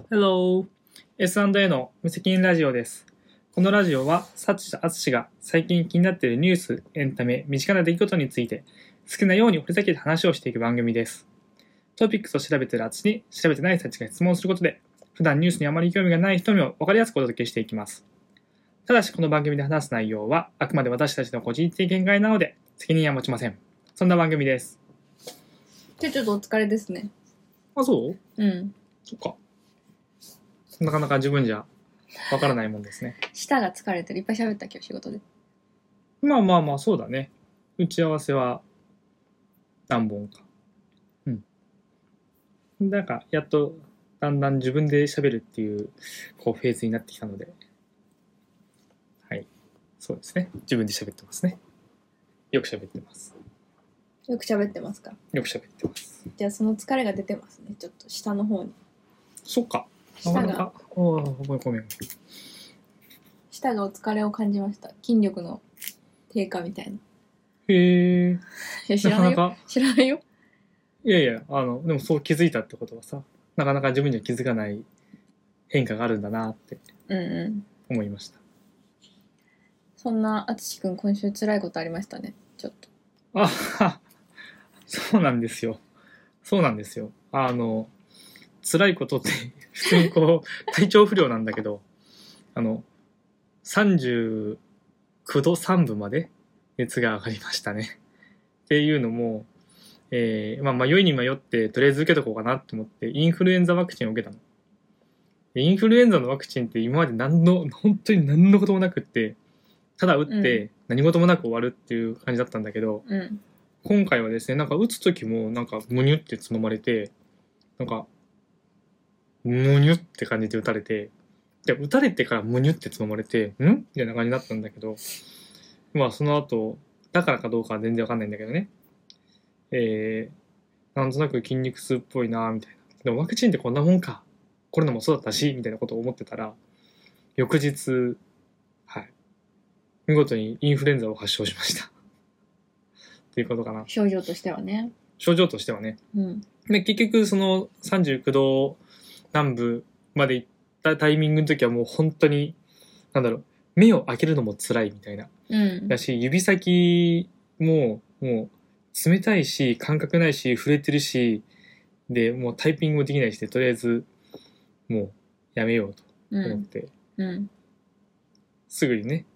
Hello! S&A の無責任ラジオです。このラジオは、サチとアツシが最近気になっているニュース、エンタメ、身近な出来事について、好きなように掘り下げて話をしていく番組です。トピックスを調べているアツシに、調べてないサチが質問することで、普段ニュースにあまり興味がない人にも分かりやすくお届けしていきます。ただし、この番組で話す内容は、あくまで私たちの個人的見解なので、責任は持ちません。そんな番組です。 ちょっとお疲れですね。 あ、そううん。 そっか。なかなか自分じゃわからないもんですね。 舌が疲れてる。いっぱい喋った今日仕事で。 まあ、そうだね。打ち合わせは何本か。うん。なんか、やっと、だんだん自分で喋るっていう、フェーズになってきたので。はい。そうですね。自分で喋ってますね。よく喋ってます。 よく喋ってますか？ よく喋ってます。 じゃあその疲れが出てますね。ちょっと下の方に。 そっか。 舌がごめん。 舌がお疲れを感じました。筋力の低下みたいな。 へえ。 いや知らないよ。 なかなか知らないよ。 いや、でもそう気づいたってことはさ、なかなか自分には気づかない変化があるんだなって思いました。 そんなあつしくん今週辛いことありましたね。ちょっと。 あはそうなんですよ。辛いことって普通に体調不良なんだけど、39度3分まで熱が上がりましたね。っていうのも、迷いに迷ってとりあえず受けとこうかなと思ってインフルエンザワクチンを受けたの。インフルエンザのワクチンって今まで本当に何のこともなくって、ただ打って何事もなく終わるっていう感じだったんだけど、今回はですね、なんか打つ時もなんかムニュってつままれて、なんかムニュって感じで打たれて、で打たれてからムニュってつままれて、みたいな感じだったんだけど、まあその後、だからかどうかは全然わかんないんだけどね。なんとなく筋肉痛っぽいなみたいな。でもワクチンってこんなもんか。コロナもそうだったし、みたいなことを思ってたら、翌日、はい。見事にインフルエンザを発症しました。っていうことかな。 症状としてはね。 で結局その39度南部まで行ったタイミングの時はもう本当に目を開けるのも辛いみたいな、だし指先もう冷たいし感覚ないし触れてるしでもうタイピングもできないしでとりあえずもうやめようと思って、すぐにね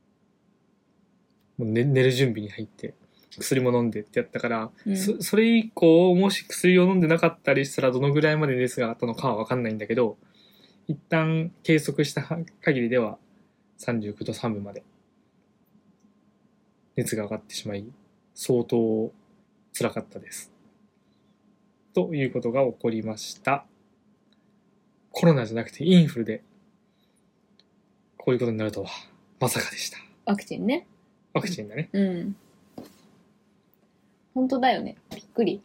もう寝る準備に入って薬も飲んでってやったから、それ以降もし薬を飲んでなかったりしたらどのぐらいまで熱があったのかは分かんないんだけど、一旦計測した限りでは39度3分まで熱が上がってしまい相当辛かったですということが起こりました。コロナじゃなくてインフルでこういうことになるとはまさかでした。 ワクチンね。 ワクチンだね。 本当だよね。びっくり。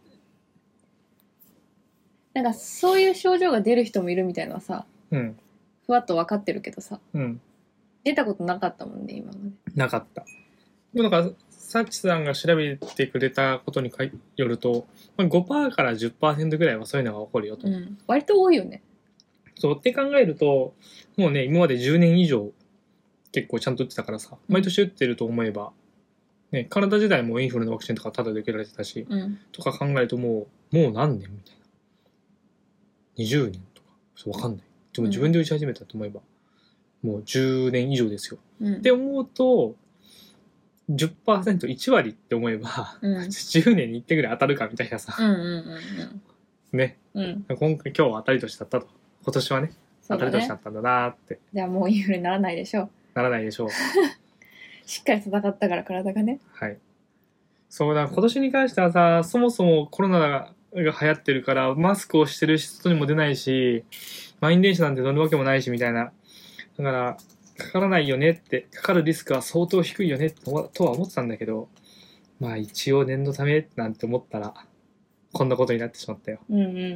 なんかそういう症状が出る人もいるみたいなさ、ふわっと分かってるけどさ、出たことなかったもんね今まで。 なかった。でもなんかサチさんが調べてくれたことによると 5% から 10% ぐらいはそういうのが起こるよと、 割と多いよね。 そうって考えるともうね今まで10年以上結構ちゃんと打ってたからさ、毎年打ってると思えばね、カナダ時代もインフルのワクチンとかタダで受けられてたし、とか考えるともう何年みたいな。20年とか、わかんない。でも自分で打ち始めたと思えば、もう10年以上ですよ。って思うと、10%、1割って思えば、10年に1点ぐらい当たるかみたいなさ。ね。今日は当たり年だったと。今年はね、当たり年だったんだなって。 じゃあもうインフルにならないでしょう。 ならないでしょう。 しっかり戦ったから体がね。 はい。そうだ、今年に関してはさ、そもそもコロナが流行ってるからマスクをしてる人にも出ないし、満員電車なんて乗るわけもないしみたいな。だからかからないよねって、かかるリスクは相当低いよねとは思ってたんだけど、まあ一応念のためなんて思ったらこんなことになってしまったよ。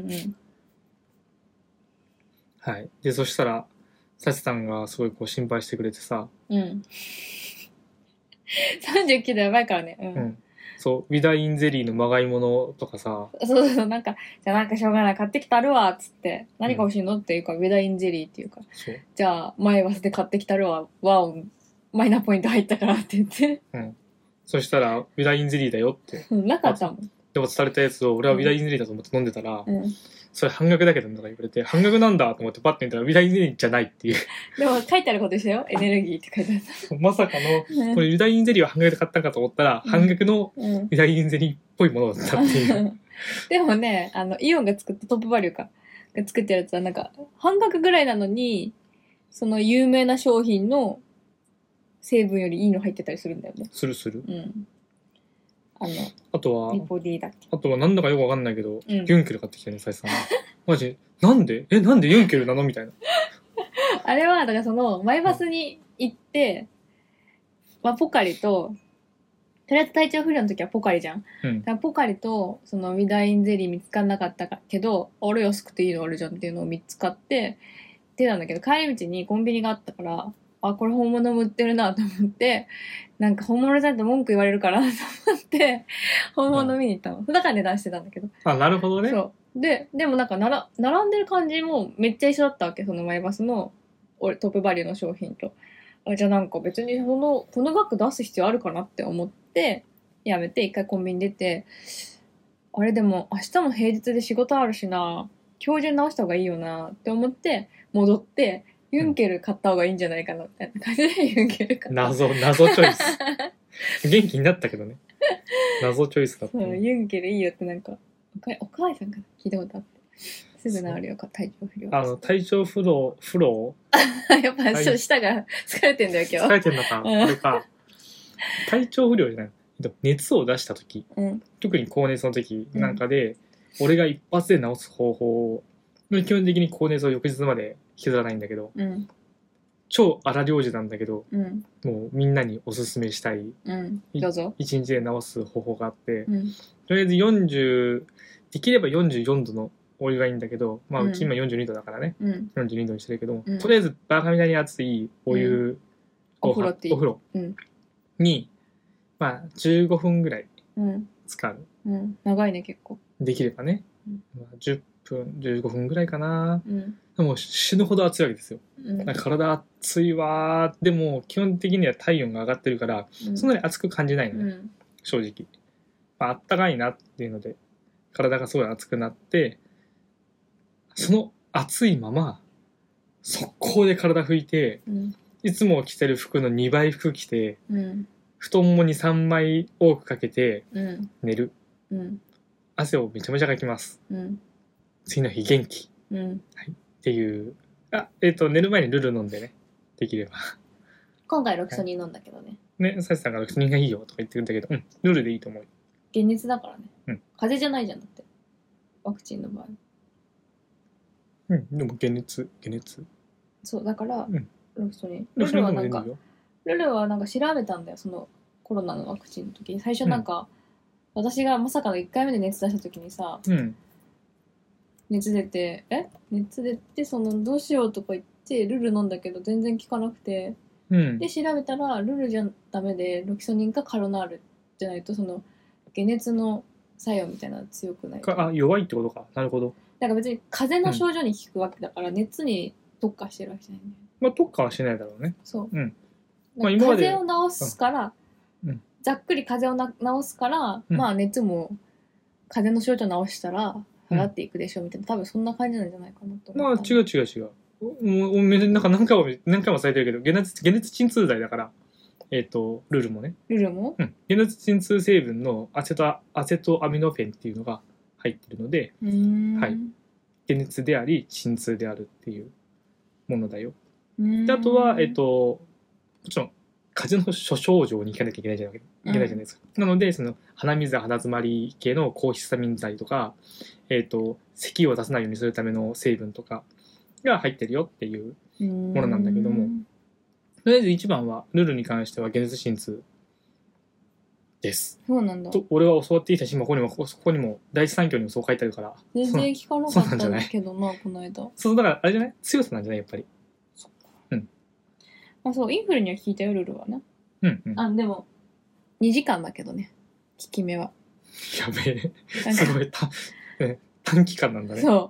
はい。でそしたらサチさんがすごい心配してくれてさ。 39度やばいからね。 そうウィダインゼリーのまがいものとかさ、 そうそう、なんか、じゃあなんかしょうがない、買ってきたるわ、っつって、何が欲しいのっていうか、ウェダインゼリーっていうか、じゃあ、前バスで買ってきたるわ、ワオ、マイナポイント入ったからって言って。 そしたら、ウィダインゼリーだよって。 なかったもん。 でも伝れたやつを、俺はウィダインゼリーだと思って飲んでたら、それ半額だけどとか言われて、半額なんだと思ってパッて見たら、ウィダインゼリーじゃないっていう。 でも書いてあることでしたよ。エネルギーって書いてあった。まさかの、これウィダインゼリーは半額で買ったんかと思ったら、半額のウィダインゼリーっぽいものだったっていう。 でもね、イオンが作ったトップバリューか。が作ってるやつは、なんか、半額ぐらいなのに、その有名な商品の成分よりいいの入ってたりするんだよね。 する。 あとは、 リポディだっけ。 あとはなんだかよくわかんないけど、ユンケル買ってきたね、サイさん。マジなんでユンケルなのみたいな。 あれは、だからその、マイバスに行って、ポカリと、とりあえず体調不良の時はポカリじゃん。だからポカリと、そのウィダインゼリー見つかんなかったけど、あれ安くていいのあるじゃんっていうのを見つかって、出たんだけど、帰り道にコンビニがあったから、あ、これ本物も売ってるなと思って、なんか本物じゃんと文句言われるからと思って、本物見に行ったの。だから値段してたんだけど。 あ、なるほどね。 そう。でもなんか並んでる感じもめっちゃ一緒だったわけ。そのマイバスのトップバリューの商品と。じゃあなんか別にこの額出す必要あるかなって思って、やめて一回コンビニ出て、あれでも明日も平日で仕事あるしな、今日中に直した方がいいよなって思って戻って、ユンケル買った方がいいんじゃないかなみたいな感じでユンケル買った。 謎チョイス。元気になったけどね。謎チョイスだった、 ユンケルいいよってなんか、お母さんから聞いたことあって。すぐ治るよ、体調不良。 体調不良やっぱ、舌が疲れてんだよ、今日。 疲れてんのか。これか。体調不良じゃない。熱を出した時、特に高熱の時なんかで、俺が一発で治す方法を、基本的に高熱を翌日まで引きずらないんだけど、超荒療治なんだけど、もうみんなにおすすめしたい、 どうぞ。 1日で治す方法があって、とりあえずできれば44度のお湯がいいんだけど、まあうち今42度だからね、42度にしてるけど、とりあえずバカみたいに熱いお湯、 お風呂に、まあ15分ぐらい使う。 長いね、結構。 できればね。10分、15分ぐらいかな。でも死ぬほど熱いわけですよ。体熱いわー。でも基本的には体温が上がってるから、そんなに熱く感じないのね。正直。あったかいなっていうので、体がすごい熱くなって、その熱いまま、速攻で体拭いて、いつも着てる服の2倍服着て、布団も2、3枚多くかけて寝る。汗をめちゃめちゃかきます。次の日元気。はい。っていう。寝る前にルル飲んでね。できれば。 今回ロキソニン飲んだけどね。 ね、サチさんがロキソニンがいいよとか言ってるんだけど、ルルでいいと思う。 解熱だからね。風邪じゃないじゃん、だって。ワクチンの場合。 でも解熱。 そう、だから、ロキソニン。ルルはなんか調べたんだよ、そのコロナのワクチンの時に。最初なんか、私がまさかの1回目で熱出した時にさ、熱出て、どうしようとか言って、ルル飲んだけど全然効かなくて、で、調べたら、ルルじゃダメで、ロキソニンかカロナールじゃないと、解熱の作用みたいなの強くない。 弱いってことか。なるほど。 だから別に風邪の症状に効くわけだから、熱に特化してるわけじゃないんだよ。 まあ特化はしないだろうね。 そう。風邪を治すから、ざっくり風邪を治すから、まあ熱も風邪の症状治したら払っていくでしょみたいな、多分そんな感じなんじゃないかなと思う。まあ違う。もうなんか何回もされてるけど、解熱鎮痛剤だから、ルルもね。 ルルも？ 解熱鎮痛成分のアセトアミノフェンっていうのが入ってるので、はい。解熱であり鎮痛であるっていうものだよ。であとはもちろん風邪の諸症状に効かなきゃいけないじゃないですか。なので鼻水鼻詰まり系の抗ヒスタミン剤とか、咳を出さないようにするための成分とかが入ってるよっていうものなんだけども、とりあえず一番はルルに関しては解熱鎮痛です。 そうなんだ。 と俺は教わっていたし、ここにも第一三共にもそう書いてあるから。 全然聞かなかったんだけどな、この間。 そうだからあれじゃない？強さなんじゃないやっぱり。 そっか。そうインフルには効いたよルルはね。でも2時間だけどね。 効き目は。 やべえ。すごい短期間なんだね。 そう。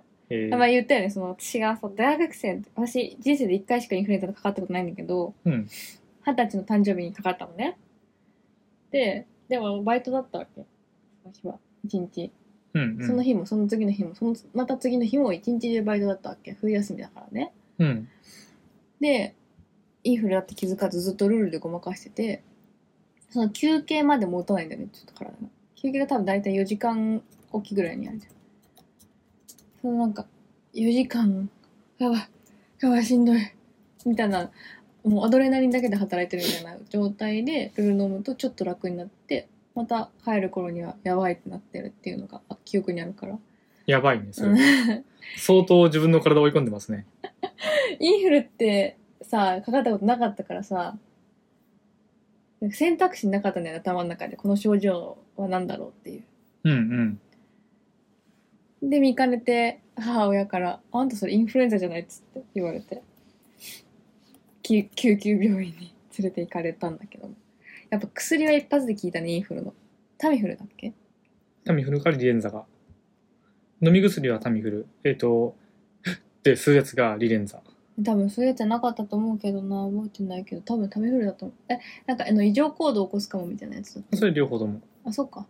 まあ言ったよね、私が大学生、私人生で1回しかインフルエンザかかったことないんだけど、 うん、 20歳の誕生日にかかったのね。でもバイトだったわけ。私は1日。 うんうん、 その日もその次の日もまた次の日も1日中バイトだったわけ。冬休みだからね。 うん、 で、インフルだって気づかずずっとルールでごまかしてて、その休憩まで持たないんだよね、ちょっと体が。休憩が多分大体4時間おきぐらいにあるじゃん。そのなんか、4時間、やばい、しんどい。みたいな、もうアドレナリンだけで働いてるみたいな状態でルール飲むとちょっと楽になって、また帰る頃にはやばいってなってるっていうのが記憶にあるから。 やばいね、それ。相当自分の体を追い込んでますね。 インフルってさ、かかったことなかったからさ、選択肢なかったんだよね、頭の中で。この症状は何だろうっていう。 うんうん。で、見かねて母親から、あんたそれインフルエンザじゃないっつって言われて、救急病院に連れて行かれたんだけども。やっぱ薬は一発で効いたね、インフルの。タミフルだっけ？ タミフルかリレンザが。飲み薬はタミフル。で、吸うやつがリレンザ。 多分そういうやつじゃなかったと思うけどな、覚えてないけど、多分タミフルだと思う。なんか異常行動を起こすかもみたいなやつだった。 それ両方とも。 あ、そっか。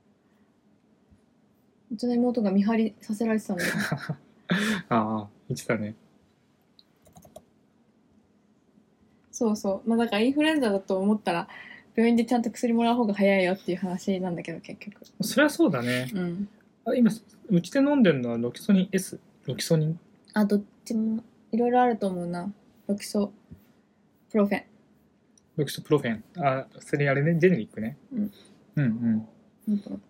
うちの妹が見張りさせられてたので。 ああ、言ってたね。 そうそう。まあだからインフルエンザだと思ったら、病院でちゃんと薬もらう方が早いよっていう話なんだけど、結局。 そりゃそうだね。 うん。 今、うちで飲んでるのはロキソニン S。ロキソニン。 あ、どっちも、いろいろあると思うな。ロキソプロフェン。 ロキソプロフェン。あ、それあれね、ジェネリックね。 うん。 うんうん。なんとなった。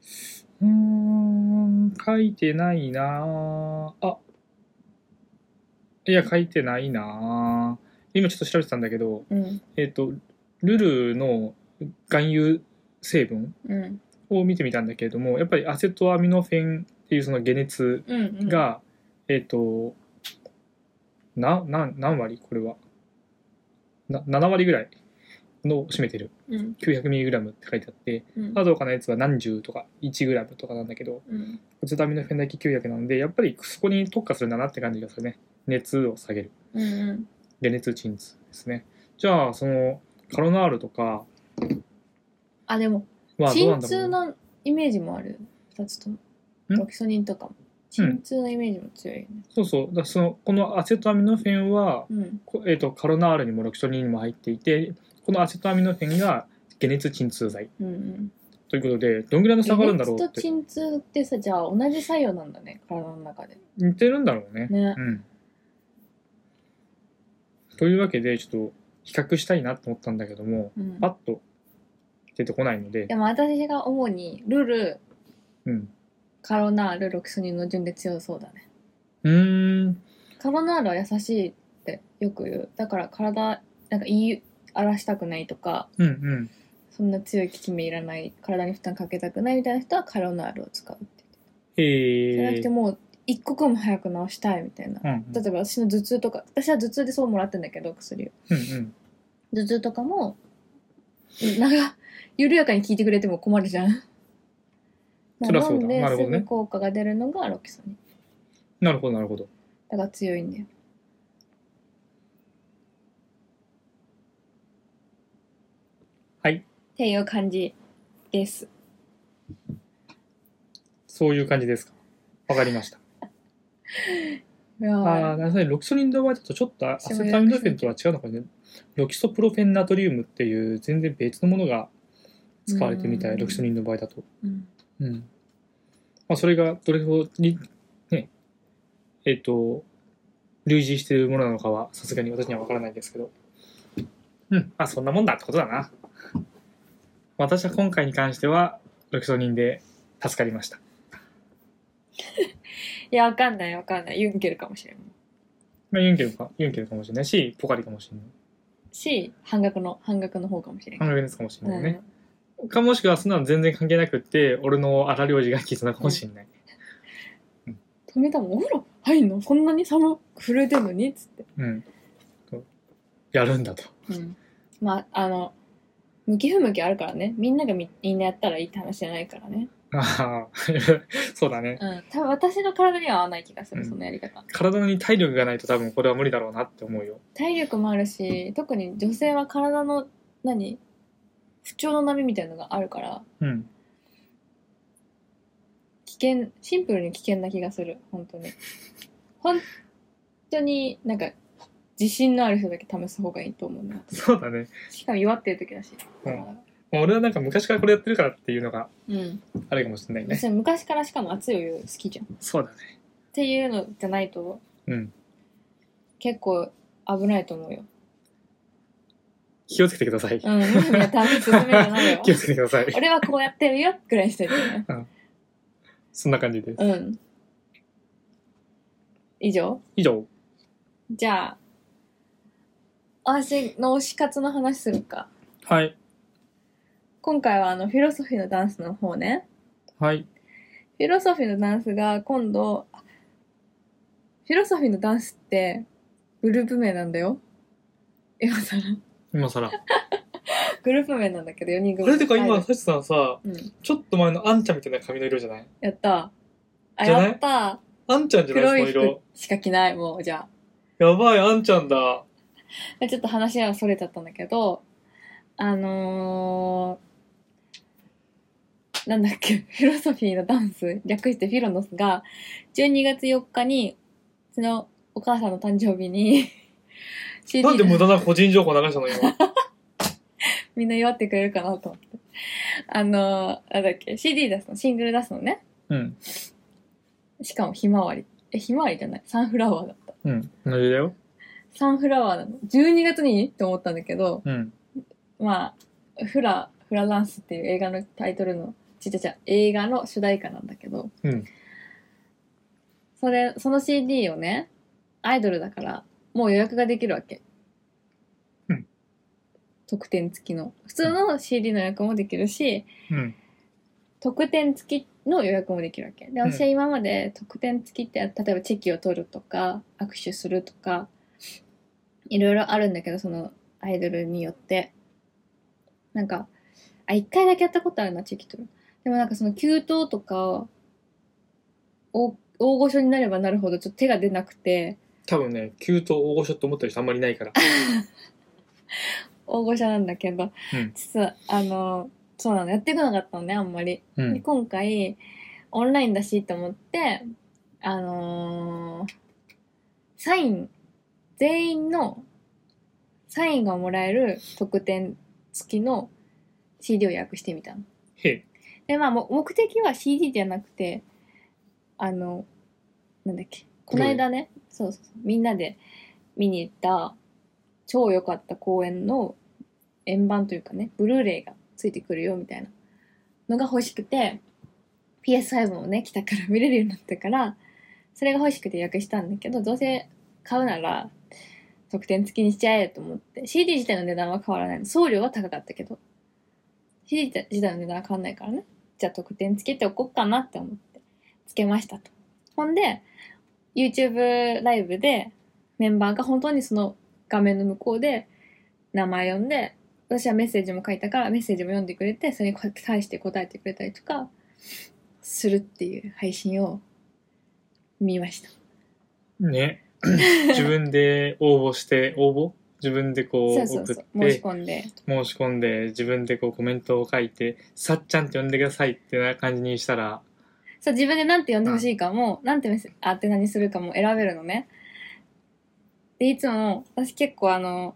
書いてないなあ。いや、書いてないな今ちょっと調べてたんだけど、 うん。 ルルの含有成分うん。 を見てみたんだけれども、やっぱりアセトアミノフェンっていうその解熱うんうん。 が、何割これは。7割ぐらいの占めてる。 うん。 900mg って書いてあって、 うん。 あと他のやつは何十とか 1g とかなんだけど、 うん。 アセトアミノフェンだけ900なので、やっぱりそこに特化するんだなって感じがするね。熱を下げる。 うんうん。 解熱鎮痛ですね。じゃあ、その、カロナールとかあ、でも、 はどうなん鎮だろう。 痛のイメージもある。2つとも。ロキソニンとかも。鎮痛のイメージも強いよね。 そうそう。だこのアセトアミノフェンは、 うん。 カロナールにもロキソニンにも入っていて、このアセトアミノフェンが解熱鎮痛剤うんうん。 ということで、どんぐらいの差があるんだろう解熱とって。 鎮痛ってさ、じゃあ同じ作用なんだね、体の中で。 似てるんだろうね。 ね。 うん。というわけで、ちょっと比較したいなと思ったんだけども、 うん。 パッと出てこないので、 でも私が主にルル、 うん。 カロナール、ロキソニンの順で強そうだね。 カロナールは優しいってよく言う。だから体、なんか言い荒らしたくないとか、 うんうん。 そんな強い効き目いらない、体に負担かけたくないみたいな人はカロナールを使うってじゃなくてもう一刻も早く治したいみたいな。 うんうん、 例えば私の頭痛とか、私は頭痛でそうもらってんだけど、薬を。 うんうん、 頭痛とかも、緩やかに効いてくれても困るじゃん。まあ、飲んですぐ効果が出るのがロキソニン。 なるほど、なるほど。 だから強いんだよ。 はい。 っていう感じです。 そういう感じですか。わかりました。ロキソニンの場合だとちょっとアセトアミノフェンとは違うのかね。ロキソプロフェンナトリウムっていう全然別のものが使われてるみたい、ロキソニンの場合だと。 うんうんまあ、それがどれほどに、ね、類似しているものなのかはさすがに私には分からないですけど。うん、そんなもんだってことだな。私は今回に関してはロキソニンで助かりました。 いや、わかんない。ユンケルかもしれない。 まあ、ユンケルかもしれないし、ポカリかもしれない。 し、半額の方かもしれない。 半額ですかもしれないね。かもしくはそんなの全然関係なくって、俺の荒療治が効いたのかもしれない。 止めたもん、お風呂入んのこんなに寒く震えてんのにっつって。 うん。やるんだと。 うん。まあ、 向き不向きあるからね。みんながみんなやったらいいって話じゃないからね。 ああ、そうだね。 うん。多分私の体には合わない気がする、そのやり方。 体に体力がないと多分これは無理だろうなって思うよ。 体力もあるし、特に女性は体の、不調の波みたいなのがあるから、 うん。 シンプルに危険な気がする、本当に。本当になんか、自信のある人だけ試す方がいいと思うな。 そうだね。 しかも弱ってる時だし。 俺はなんか昔からこれやってるからっていうのがうん。 あるかもしれないね。 私は昔からしかも熱いお湯好きじゃん。っそうだね。 ていうのじゃないと、 うん。 結構危ないと思うよ。 気をつけてください。 うん。無理には試す進めじゃないよ。 気をつけてください。 俺はこうやってるよぐらいにしといてね。 うん。そんな感じです。 うん。以上？ 以上。 じゃあ、私の推し活の話するか。 はい。 今回はフィロソフィーのダンスの方ね。 はい。 フィロソフィーのダンスが今度、フィロソフィーのダンスってグループ名なんだよ。今更。 今更。 グループ名なんだけど4人組。 あれてか今、サチさんさ、 うん、 ちょっと前のあんちゃんみたいな髪の色じゃない？ やった。あ、 じゃない？ やった。 あんちゃんじゃない？その黒い色。 服しか着ない、もう、じゃあ。 やばい、あんちゃんだ。 ちょっと話はそれちゃったんだけど、なんだっけ、フィロソフィーのダンス、略してフィロノスが、12月4日に、そのお母さんの誕生日にCD なんで無駄な個人情報流したの今。 みんな祝ってくれるかなと思って。なんだっけ、CD 出すの、シングル出すのね。 うん。 しかもひまわり。ひまわりじゃない、サンフラワーだった。 うん。同じだよ。 サンフラワーなの。12月にって思ったんだけど、 うん。 まあ、フラダンスっていう映画のタイトルの、映画の主題歌なんだけど、 うん。 その CD をね、アイドルだから、もう予約ができるわけ。 うん。 特典付きの。普通の CD の予約もできるし、 うん。 特典付きの予約もできるわけ。で、私は今まで特典付きって、例えばチェキを取るとか、握手するとか、いろいろあるんだけど、そのアイドルによって。なんか、一回だけやったことあるな、チェキ取る。でもなんかその給湯とか、大御所になればなるほどちょっと手が出なくて。 多分ね、急と大御所って思ってる人あんまりいないから。 大御所なんだけど、 うん、 実はそうなの、やってこなかったのね、あんまり。 うん、 で今回オンラインだしと思ってサイン、全員のサインがもらえる特典付きの CD を予約してみたの。 へで、まあ目的は CD じゃなくて、なんだっけ、この間ね、そうみんなで見に行った超良かった公演の円盤というかね、ブルーレイがついてくるよみたいなのが欲しくて、 PS5 もね来たから見れるようになったから、それが欲しくて予約したんだけど、どうせ買うなら特典付きにしちゃえと思って。 CD 自体の値段は変わらないの。送料は高かったけど CD 自体の値段は変わらないからね、じゃあ特典付けておこうかなって思ってつけましたと。ほんで YouTube ライブでメンバーが本当にその画面の向こうで名前呼んで、私はメッセージも書いたからメッセージも読んでくれて、それに対して答えてくれたりとかするっていう配信を見ましたね。自分で応募して自分でこう送って申し込んで自分でこうコメントを書いて、さっちゃんって呼んでくださいってな感じにしたら、 そう自分でなんて呼んでほしいかも、なんて宛名にするかも選べるのね。でいつも私結構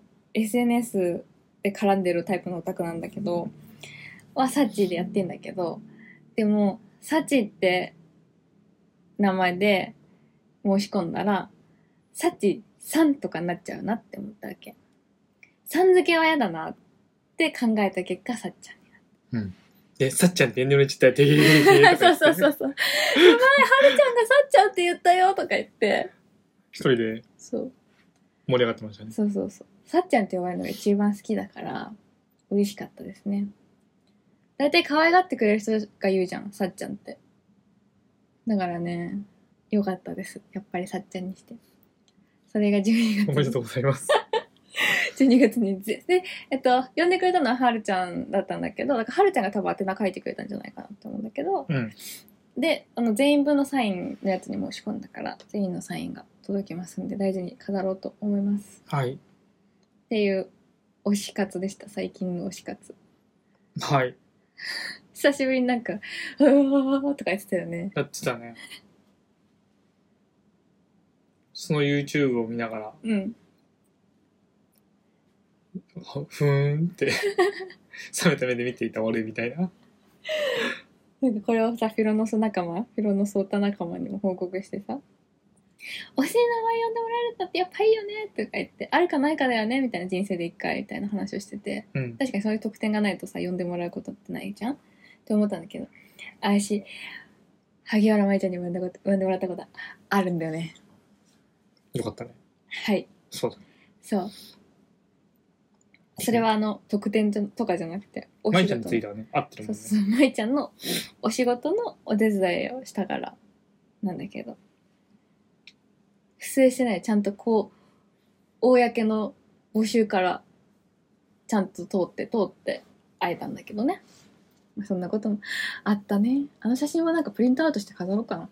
SNS で絡んでるタイプのオタクなんだけど、サッチーでやってんだけど、でもサチって名前で申し込んだらサチさんとかになっちゃうなって思ったわけ。さん付けは嫌だなって考えた結果、さっちゃんになった。 うん。で、さっちゃんって呼んでもらっちゃったよ。 そう。やばい、はるちゃんがさっちゃんって言ったよとか言って。 一人で盛り上がってましたね。 そう。さっちゃんって呼ばれるのが一番好きだから、嬉しかったですね。だいたい可愛がってくれる人が言うじゃん、さっちゃんって。だからね、よかったです。やっぱりさっちゃんにして。それが12月。 おめでとうございます。 12月にで、呼んでくれたのははるちゃんだったんだけど、だからはるちゃんが多分宛名書いてくれたんじゃないかなと思うんだけど、で全員分のサインのやつに申し込んだから、全員のサインが届きますんで大事に飾ろうと思います。 はい。 っていう推し活でした。最近の推し活。 はい。 久しぶりになんか「うわ」とか言ってたよね。 やってたね。その YouTube を見ながら、ふーんって冷めた目で見ていた俺みたいな。 なんかこれをさ、フィロノスオタ仲間にも報告してさ、推しの名前呼んでもらえるのってやっぱいいよねとか言って、あるかないかだよねみたいな、人生で一回みたいな話をしてて、確かにそういう特典がないとさ、呼んでもらうことってないじゃんって思ったんだけど、私萩原舞ちゃんに呼んでもらったことあるんだよね。 よかったね。 はい。そうだ。そう。それは特典とかじゃなくて、 舞ちゃんについてはね、合ってるもんね。 そう、舞ちゃんのお仕事のお手伝いをしたからなんだけど、不正してない。ちゃんとこう公の募集からちゃんと通って会えたんだけどね。そんなこともあったね。あの写真はなんかプリントアウトして飾ろうかな。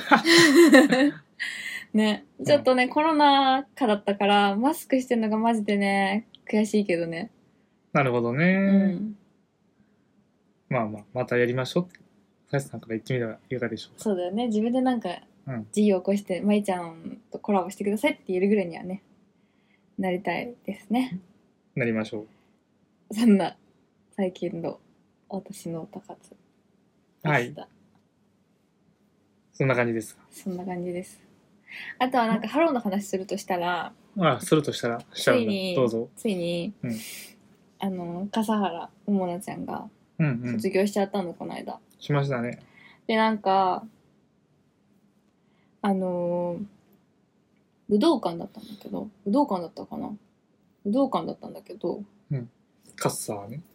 ね、ちょっとね、コロナ禍だったからマスクしてるのがマジでね悔しいけどね。 なるほどね。まあまたやりましょうってさやさんから言ってみたらいかがでしょうか。 そうだよね。自分でなんか事業を起こして舞ちゃんとコラボしてくださいって言えるぐらいにはねなりたいですね。 なりましょう。そんな最近の私の歌活でした。はい。 そんな感じですか。 そんな感じです。あとはなんかハローの話するとしたら、 するとしたらついにどうぞ。 ついに、笠原桃奈ちゃんが卒業しちゃったの、この間。 しましたね。 でなんか武道館だったんだけど、武道館だったんだけど、 カッサーね。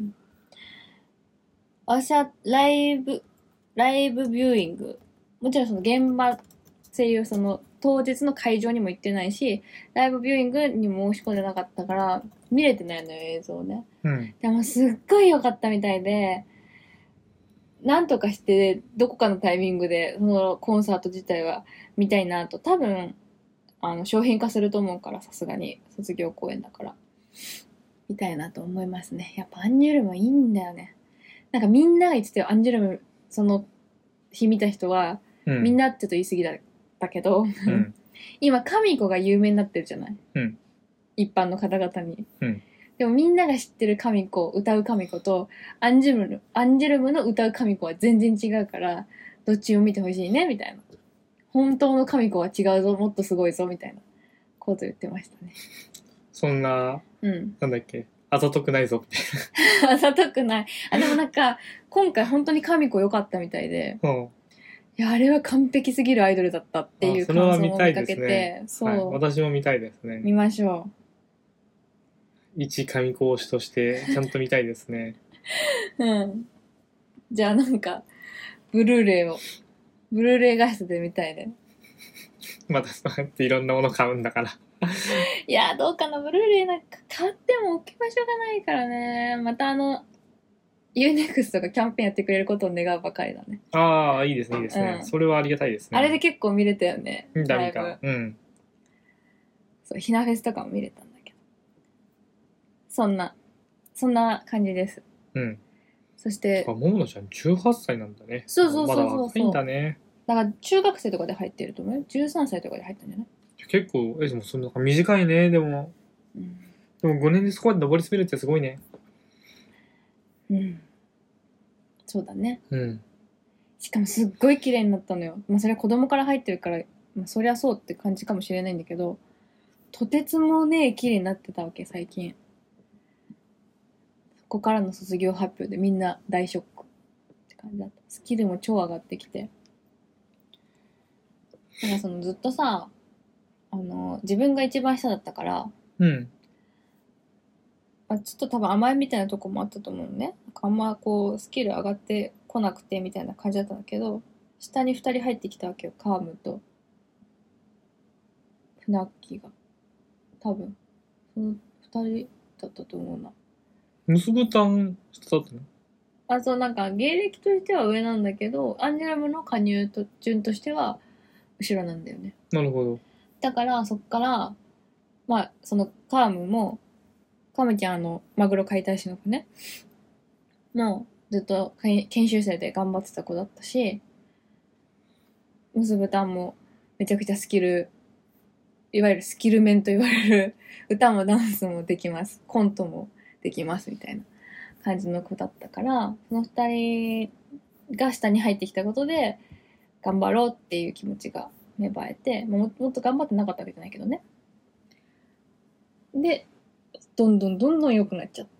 私はライブビューイング、もちろんその現場声優その当日の会場にも行ってないし、ライブビューイングにも申し込んでなかったから見れてないのよ、映像ね。でもすっごい良かったみたいで、なんとかしてどこかのタイミングでそのコンサート自体は見たいなと。多分商品化すると思うから、さすがに卒業公演だから見たいなと思いますね。やっぱアンジュルムいいんだよね。なんかみんなが言ってたよ、アンジュルムその日見た人は、みんなってちょっと言い過ぎだけど、今神子が有名になってるじゃない、一般の方々に、でもみんなが知ってる神子、歌う神子とアンジュルムの歌う神子は全然違うから、どっちを見てほしいねみたいな。本当の神子は違うぞ、もっとすごいぞみたいなこと言ってましたね。 そんな、なんだっけ、あざとくないぞみたいな。 あざとくない。でもなんか今回本当に神子良かったみたいで、いや、あれは完璧すぎるアイドルだったっていう感想を見かけて、そう、 私も見たいですね。 見ましょう。一神子推しとしてちゃんと見たいですね。 じゃあなんかブルーレイ画質で見たいね。 またそうやっていろんなもの買うんだから。 いや、どうかな、ブルーレイなんか買っても置き場所がないからね。またUNEXT がキャンペーンやってくれることを願うばかりだね。 ああ、いいですね、いいですね。それはありがたいですね。 あれで結構見れたよね。 見た。 そう、ひなフェスとかも見れたんだけど。そんな感じです。そして、 もものちゃん18歳なんだね。 そうまだ若いんだね。 だから中学生とかで入ってると思うよ。13歳とかで入ったんじゃない？ 結構、でもそんな短いね、でも。でも5年でそこまで上り詰めるってすごいね。 そうだね。しかもすっごい綺麗になったのよ。それは子供から入ってるから、そりゃそうって感じかもしれないんだけど、とてつもね綺麗になってたわけ、最近。そこからの卒業発表でみんな大ショックって感じだった。スキルも超上がってきて。なんかずっとさ、自分が一番下だったから、ちょっと多分甘えみたいなとこもあったと思うね。あんまスキル上がってこなくてみたいな感じだったんだけど、下に2人入ってきたわけよ。カームとフナッキーが。多分その人だったと思うな。 結ぶたん下だったの？ そう、なんか芸歴としては上なんだけど、アンジュラムの加入と順としては後ろなんだよね。 なるほど。 だからそっから、まあそのカームちゃんマグロ解体師の子ね、もうずっと研修生で頑張ってた子だったし、結ぶたんもめちゃくちゃいわゆるスキルメンと言われる歌もダンスもできます、コントもできますみたいな感じの子だったから、その2人が下に入ってきたことで頑張ろうっていう気持ちが芽生えて、もっと頑張ってなかったわけじゃないけどね。でどんどん良くなっちゃって、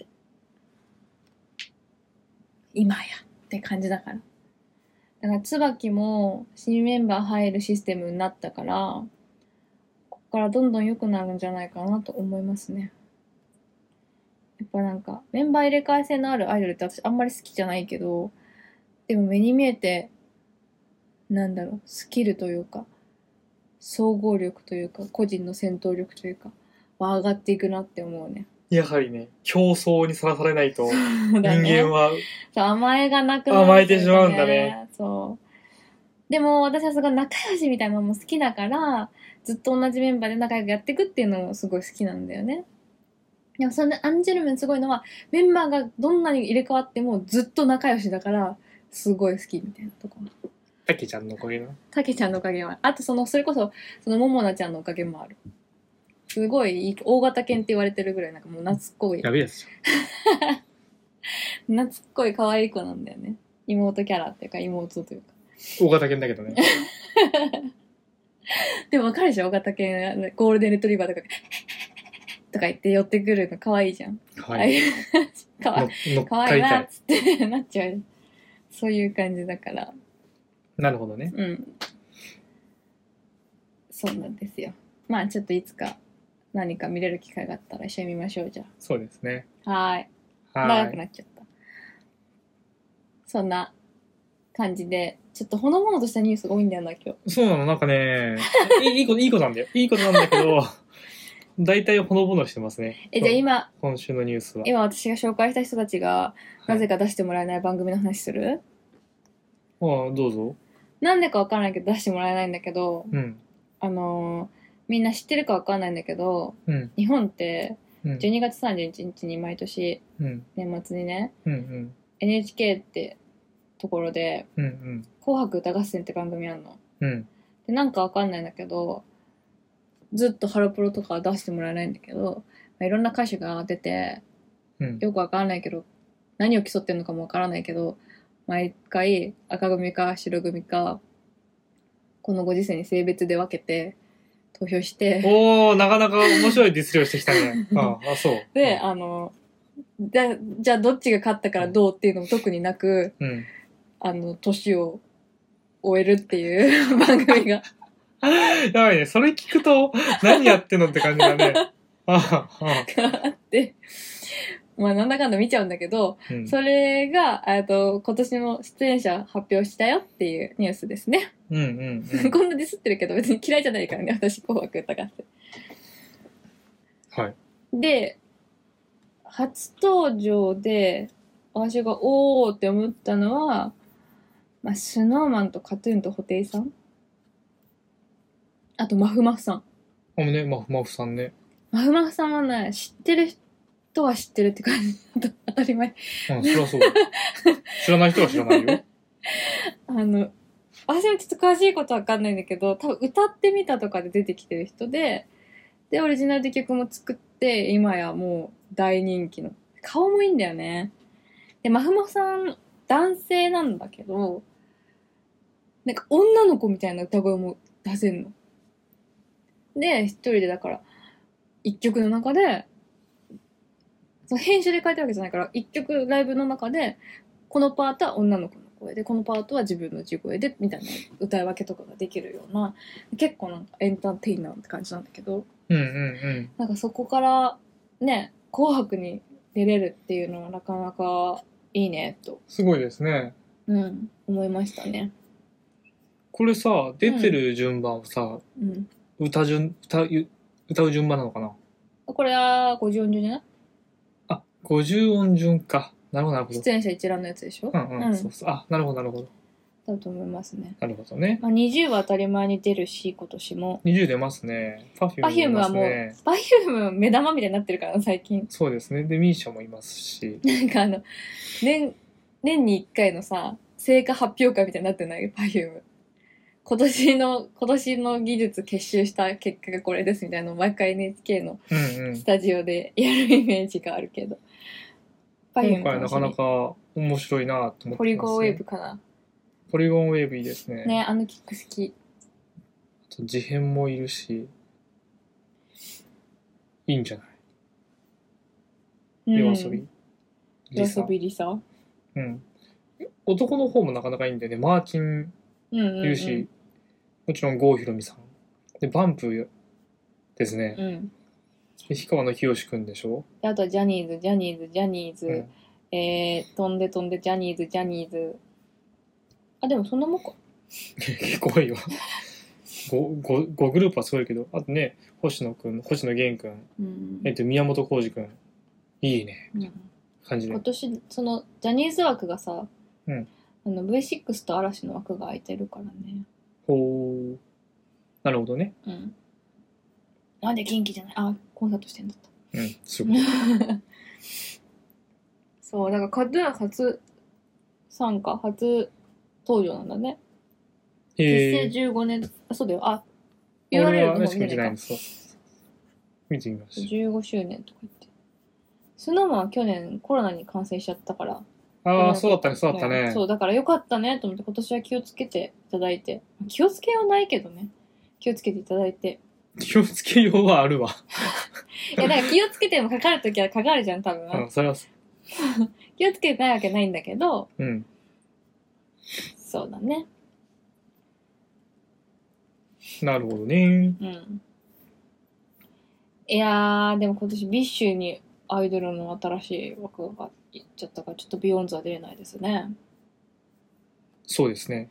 今やって感じだから。だから椿も新メンバー入るシステムになったから、ここからどんどん良くなるんじゃないかなと思いますね。やっぱなんかメンバー入れ替え制のあるアイドルって私あんまり好きじゃないけど、でも目に見えてなんだろう、スキルというか総合力というか個人の戦闘力というかは上がっていくなって思うね。 やはりね、競争にさらされないと人間はそう、甘えがなくなる、 甘えてしまうんだね。 そう。でも私はすごい仲良しみたいなのも好きだから、ずっと同じメンバーで仲良くやっていくっていうのもすごい好きなんだよね。でもそのアンジェルメンすごいのは、メンバーがどんなに入れ替わってもずっと仲良しだからすごい好きみたいなところ。 たけちゃんのおかげな。 たけちゃんのおかげはあと、それこそももなちゃんのおかげもある。すごい大型犬って言われてるぐらいなんかもう懐っこい。 やべえやつじゃん。懐っこい可愛い子なんだよね。妹キャラっていうか妹というか。 大型犬だけどね。 でも分かるでしょ、大型犬ゴールデンレトリバーとかとか言って寄ってくるの可愛いじゃん。 はい。 可愛いなっつってなっちゃう。そういう感じだから。 なるほどね。 うん。そうなんですよ。まあちょっといつか何か見れる機会があったら一緒に見ましょう。じゃあ。 そうですね。 はい。長くなっちゃった。そんな感じで、ちょっとほのぼのとしたニュースが多いんだよな、今日。 そうなの、なんかね、いいことなんだよ。いいことなんだけど、大体ほのぼのしてますね。 じゃあ今週のニュースは。 今私が紹介した人たちが、なぜか出してもらえない番組の話する？ ああ、どうぞ。 なんでかわからないけど出してもらえないんだけど、 うん。 みんな知ってるかわかんないんだけど、 うん、 日本って12月31日に毎年、年末にね、NHK ってところで、紅白歌合戦って番組あんの。で、なんかわかんないんだけど、ずっとハロプロとか出してもらえないんだけど、いろんな歌手が出て、よくわかんないけど、何を競ってるのかもわからないけど、毎回赤組か白組か、このご時世に性別で分けて投票して。 おー、なかなか面白いディスりをしてきたね。そう。 で、じゃあどっちが勝ったからどうっていうのも特になく、年を終えるっていう番組が。 やばいね。それ聞くと、何やってんのって感じだね。 あって、まあなんだかんだ見ちゃうんだけど、それが、今年の出演者発表したよっていうニュースですね。こんなディスってるけど別に嫌いじゃないからね、私紅白歌合戦。 はい。 で、初登場で、私がおーって思ったのは、スノーマンとカトゥーンとホテイさん、あとマフマフさん。 マフマフさんね。 マフマフさんはね、知ってる人は知ってるって感じ。当たり前。 そりゃそう。知らない人は知らないよ。 私もちょっと詳しいことわかんないんだけど、多分歌ってみたとかで出てきてる人で、オリジナルで曲も作って、今やもう大人気の。顔もいいんだよね。で、マフマフさん、男性なんだけど、なんか女の子みたいな歌声も出せんの。で、一人でだから、一曲の中で、その編集で書いてるわけじゃないから、一曲ライブの中で、このパートは女の子の声で、このパートは自分の地声で、みたいな歌い分けとかができるような、結構なんかエンターテイナーって感じなんだけど、なんかそこからね、紅白に出れるっていうのはなかなかいいねと。 すごいですね。 思いましたね。 これさ、出てる順番をさ、歌う順番なのかな？ これは50音順じゃない？ あ、50音順か。なるほどなるほど。 出演者一覧のやつでしょ。 そうそう。あ、なるほどなるほど。 だと思いますね。 なるほどね。 まあ、20は当たり前に出るし、今年も。 20出ますね。 Perfume はもう、Perfume 目玉みたいになってるから最近。 そうですね。で、ミーシャもいますし。 なんか年に1回のさ、成果発表会みたいになってない？ Perfume。今年の技術結集した結果がこれですみたいなのを毎回 NHK のスタジオでやるイメージがあるけど。 今回なかなか面白いなと思ってます、ね。 ポリゴンウェーブかな。 ポリゴンウェーブいいですね。 ね、あのキック好き。 あと事変もいるし、いいんじゃない？夜遊び。 夜遊びリサ。 うん。男の方もなかなかいいんだよね。マーチンいるし、もちろん郷ひろみさん。で、バンプですね。 うん。 で、氷川の清くんでしょ。 で、あとはジャニーズ、飛んでジャニーズ。あ、でもそんなもんか。 結構多いよ。5グループはすごいけど、あとね、星野源くん、宮本浩二くん、いいね、感じで。 今年、その、ジャニーズ枠がさ、 うん、 V6 と嵐の枠が空いてるからね。 ほう。なるほどね。 うん。なんで元気じゃない？あ、コンサートしてんだった。 うん、すごい。 そう、だからカドゥーン初参加、初登場なんだね。結成15年、あ、そうだよ。あ、 URL の方見てないんです。見てみました。 15周年とか言って。スノーマンは去年コロナに感染しちゃったから。 ああ、そうだったね、そうだったね。 そう、だからよかったねと思って今年は気をつけていただいて。気をつけようないけどね。気をつけていただいて。 気をつけようはあるわ。 いや、だから気をつけてもかかるときはかかるじゃん、多分。 うん、それは気をつけてないわけないんだけど。 うん。 そうだね。 なるほどね。 うん。いやー、でも今年ビッシュにアイドルの新しい枠がいっちゃったから、ちょっとビヨンズは出れないですね。 そうですね。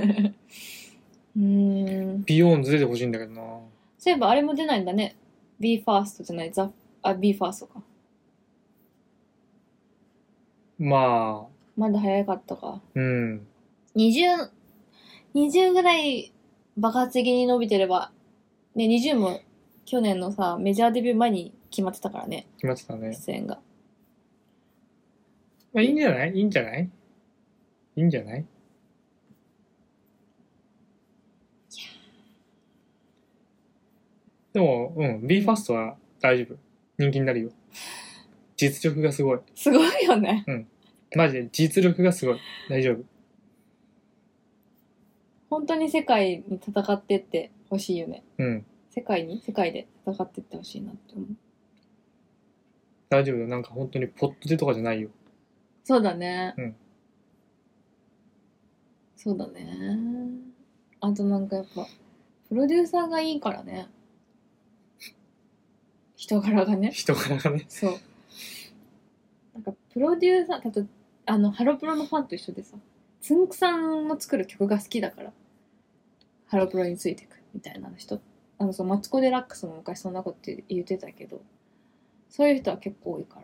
ビヨンズ出てほしいんだけどな。 そういえばあれも出ないんだね。BE:FIRST じゃない、BE:FIRST か。 まあ。 まだ早かったか。 うん。 20ぐらい爆発的に伸びてれば、ね、20も去年のさ、メジャーデビュー前に決まってたからね。 決まってたね。 出演が。 まあいいんじゃないいいんじゃないいいんじゃないでも、BE:FIRST は大丈夫。人気になるよ。実力がすごい。 すごいよね。 うん。マジで実力がすごい。大丈夫。 本当に世界に戦ってってほしいよね。 うん。 世界で戦ってってほしいなって思う。 大丈夫だよ。なんか本当にポットでとかじゃないよ。 そうだね。 うん。 そうだね。あとなんかやっぱ、プロデューサーがいいからね。人柄がね。 人柄がね。 そう。なんかプロデューサー、だとハロプロのファンと一緒でさ、つんくさんの作る曲が好きだから、ハロプロについてくみたいな人。そう、マツコ・デラックスも昔そんなこと言ってたけど、そういう人は結構多いから。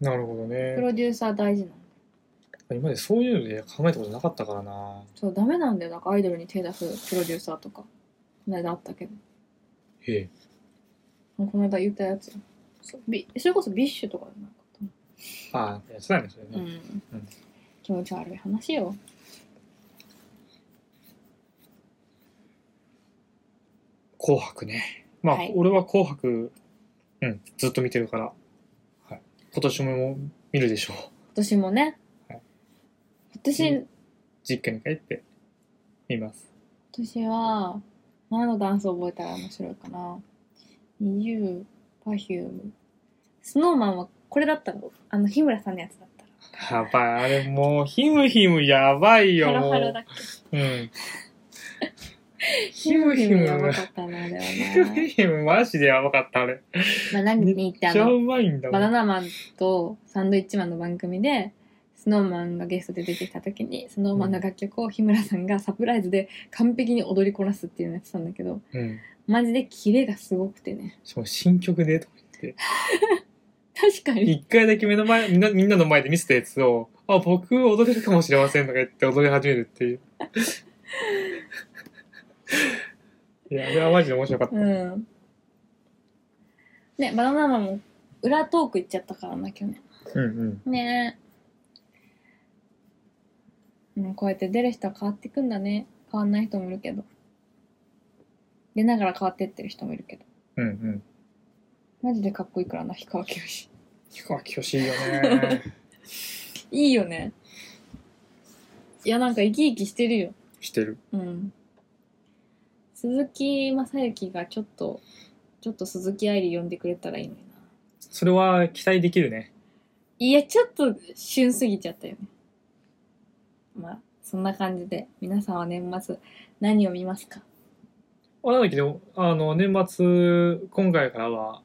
なるほどね。 プロデューサー大事なんだよ。 今までそういうので考えたことなかったからな。 そう、ダメなんだよ。なんかアイドルに手出すプロデューサーとか。この間あったけど。 へえ。 この間言ったやつ。それこそビッシュとかじゃなかったああ、やつだね、それね。 気持ち悪い話よ。 紅白ね。まあ、はい、俺は紅白、ずっと見てるから、はい、今年も見るでしょう。今年もね。はい、私、 実家に帰って見ます。 今年は、何のダンス覚えたら面白いかな。20、Perfume。スノーマンはこれだったの？日村さんのやつだったやばい、あれもう、ヒムやばいよ。 ハロハロだっけ？ うん。 ヒムやばかったな、あれはな。 ヒムマジでやばかった、あれ。 まあ、何に言ってめっちゃうまいんだもん。 バナナマンとサンドイッチマンの番組で、スノーマンがゲストで出てきた時に、スノーマンの楽曲を日村さんがサプライズで完璧に踊りこなすっていうのやってたんだけど、 マジでキレがすごくてね。 しかも新曲でとか言って。 確かに。 一回だけ目の前、みんなの前で見せたやつを、あ、僕踊れるかもしれませんとか言って踊り始めるっていう。いや、あれはマジで面白かった。 うん。ね、バナナマンも裏トーク行っちゃったからな、去年。 うんうん。 ねえ。こうやって出る人は変わっていくんだね。変わんない人もいるけど。出ながら変わってってる人もいるけど。 うんうん。 マジでかっこいいからな、氷川きよし。 氷川きよしいいよね。 いいよね。いや、なんか生き生きしてるよ。 してる。 うん。鈴木雅之がちょっと鈴木愛理呼んでくれたらいいのにな。 それは期待できるね。 いや、ちょっと旬すぎちゃったよね。まあ、そんな感じで、皆さんは年末何を見ますか？ なんだっけ、でも、年末、今回からは、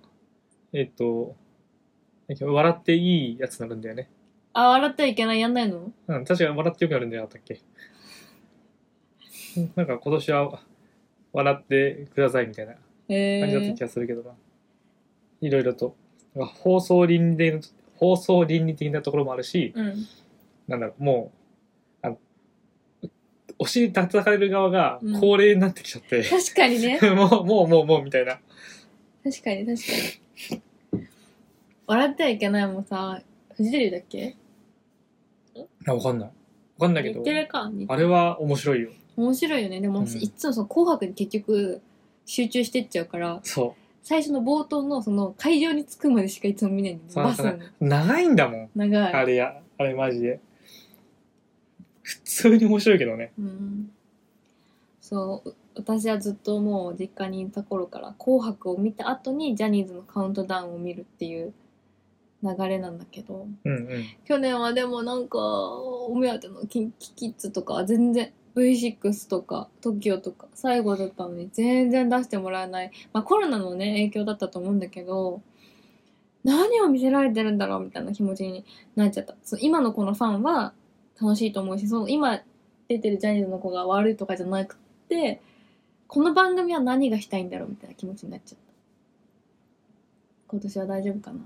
笑っていいやつになるんだよね。 あ、笑ってはいけない、やんないの？ うん、確か笑ってよくなるんじゃなかったっけ。なんか今年は笑ってくださいみたいな感じだった気がするけどな。いろいろと。放送倫理的なところもあるし、 うん、 なんだろう、もう、お尻叩かれる側が高齢になってきちゃって、 確かにね。 もう、みたいな。 確かに。笑ってはいけないもんさ、フジテレビだっけ？ わかんないけど、 日テレか。 あれは面白いよ。 面白いよね。でも、いつもその紅白に結局集中してっちゃうから、 そう。 最初の冒頭のその会場に着くまでしかいつも見ないんだよ。バスの。 長いんだもん。 長い。 あれマジで。普通に面白いけどね。 うん。そう、私はずっともう実家にいた頃から紅白を見た後にジャニーズのカウントダウンを見るっていう流れなんだけど、 うんうん、 去年はでもなんかお目当てのキンキキッズとか全然 V6 とか TOKIO とか最後だったのに全然出してもらえない。まあコロナのね影響だったと思うんだけど、何を見せられてるんだろうみたいな気持ちになっちゃった。今の子のファンは楽しいと思うし、その今出てるジャニーズの子が悪いとかじゃなくて、この番組は何がしたいんだろうみたいな気持ちになっちゃった。今年は大丈夫かな。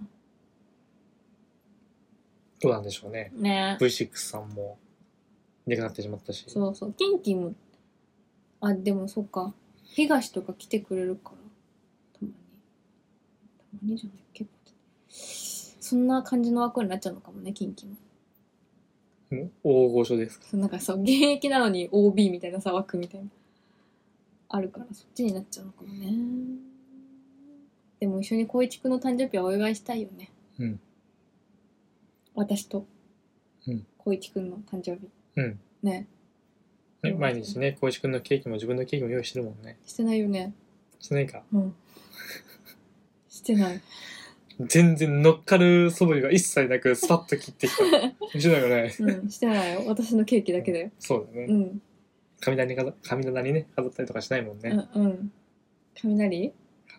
どうなんでしょうね。 ね。 V6 さんもいなくなってしまったし。 そうそう。キンキも、あ、でもそっか。東とか来てくれるから。たまにじゃない、結構。そんな感じの枠になっちゃうのかもね、キンキも。 大御所ですか。 なんかそう、現役なのに OB みたいなさ、枠みたいな。あるから、そっちになっちゃうのかもね。でも一緒に光一くんの誕生日はお祝いしたいよね。 うん。 私と。 うん。 光一くんの誕生日。 うん。 ね。 毎日ね、光一くんのケーキも自分のケーキも用意してるもんね。してないよね。 してないか。 うん。してない。 全然乗っかる素振りが一切なくスパッと切ってきた。してないよね。 うん、してないよ。私のケーキだけだよ。 そうだね。 うん。 神棚にね、飾ったりとかしないもんね。 うん。雷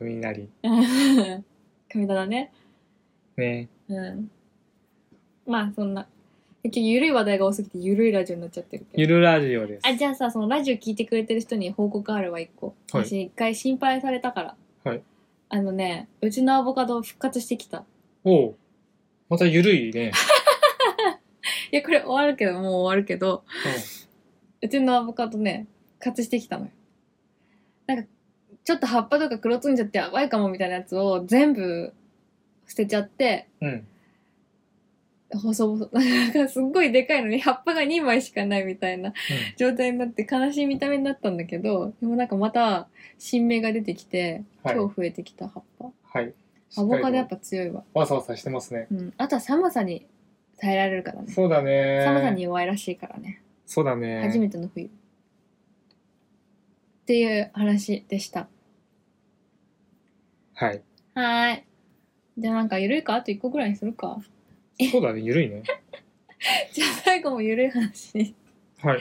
神棚ね。 ね。 うん。まあ、そんな。結局、ゆるい話題が多すぎて、ゆるいラジオになっちゃってるけど。 ゆるラジオです。 あ、じゃあさ、そのラジオ聞いてくれてる人に報告あるわ、一個。はい、私、一回心配されたから。 はい。 うちのアボカド復活してきた。 おう。またゆるいね。 いや、これもう終わるけど、うちのアボカドね、復活してきたのよ。なんか、ちょっと葉っぱとか黒つんじゃってやばいかもみたいなやつを全部捨てちゃって、 うん。 細々、なんかすっごいでかいのに葉っぱが2枚しかないみたいな状態になって悲しい見た目になったんだけど、でもなんかまた新芽が出てきて、はい、今日増えてきた葉っぱ。はい。アボカドやっぱ強いわ。 わさわさしてますね。 うん。あとは寒さに耐えられるからね。 そうだね。 寒さに弱いらしいからね。 そうだね。 初めての冬。っていう話でした。 はい。 はい。じゃあなんかゆるいかあと1個ぐらいにするか。 そうだね、ゆるいね。 じゃあ最後もゆるい話に。 はい。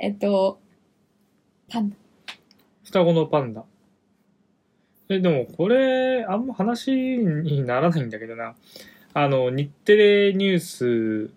パンダ。 双子のパンダ。でもこれ、あんま話にならないんだけどな。日テレニュース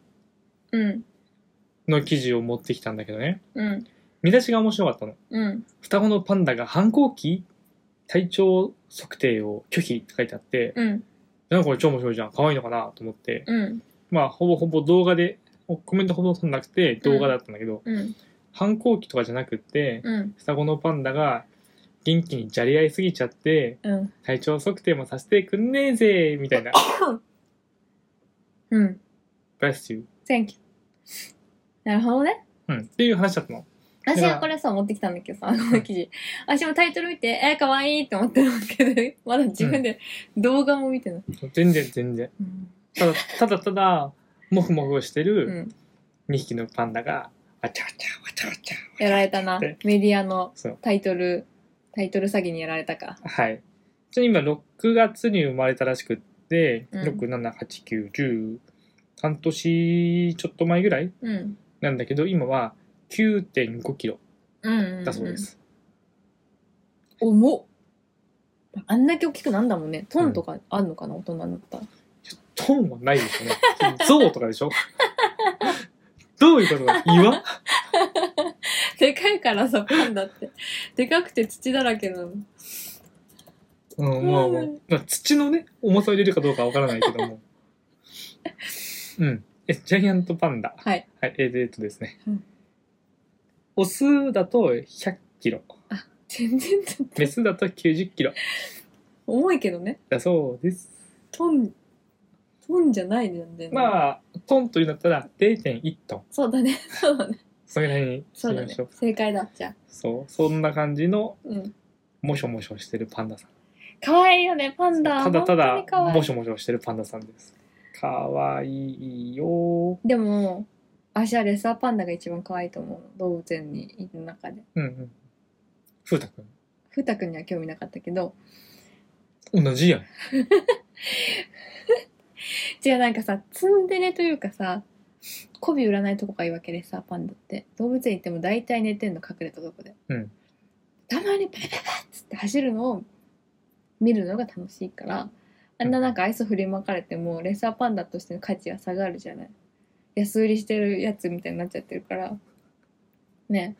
の記事を持ってきたんだけどね。うん。見出しが面白かったの。うん。双子のパンダが反抗期体調測定を拒否って書いてあって、なんかこれ超面白いじゃん、可愛いのかなと思って、まあほぼほぼ動画で、コメントほとんどなくて動画だったんだけど、反抗期とかじゃなくって、双子のパンダが元気にじゃれ合いすぎちゃって、体調測定もさせてくんねえぜみたいな。Bless you. Thank you. なるほどね。 っていう話だったの。 私はこれさ、持ってきたんだけどさ、この記事。私もタイトル見て、かわいいって思ってるんだけど、まだ自分で動画も見てない。 全然。ただ、モフモフしてる2匹のパンダが、わちゃわちゃわちゃわちゃ。 やられたな。メディアのタイトル詐欺にやられたか。 はい。今6月に生まれたらしくって、6、7、8、9、10、半年ちょっと前ぐらいなんだけど、今は、9.5 キロだそうです。 重っ。あんだけ大きくなんだもんね。トンとかあんのかな、大人になったら。 トンはないですよね。ゾウとかでしょ。どういうことだ、岩でかいからさ、パンダって。でかくて土だらけなの。 まあ、土のね、重さを入れるかどうかわからないけども。ジャイアントパンダ。はい。ですね。オスだと100キロ。 全然だった。 メスだと90キロ。 重いけどね。 だそうです。 トンじゃないじゃんね。 まあ、トンというんだったら 0.1 トン。 そうだね。 それなりにしましょう。正解だ、じゃあ。 そんな感じの、もしょもしょしてるパンダさん。 かわいいよね、パンダ。 ただ、もしょもしょしてるパンダさんです。かわいいよ。 でも、私はレッサーパンダが一番可愛いと思う。動物園にいる中で。 風太くん。 風太くんには興味なかったけど。 同じやん。 違う、なんかさ、ツンデレというかさ、媚び売らないとこがいいわけレッサーパンダって。動物園行っても大体寝てんの、隠れたとこで。たまにペペペペッつって走るのを見るのが楽しいから、あんななんか愛想振りまかれても、レッサーパンダとしての価値は下がるじゃない。安売りしてるやつみたいになっちゃってるからね。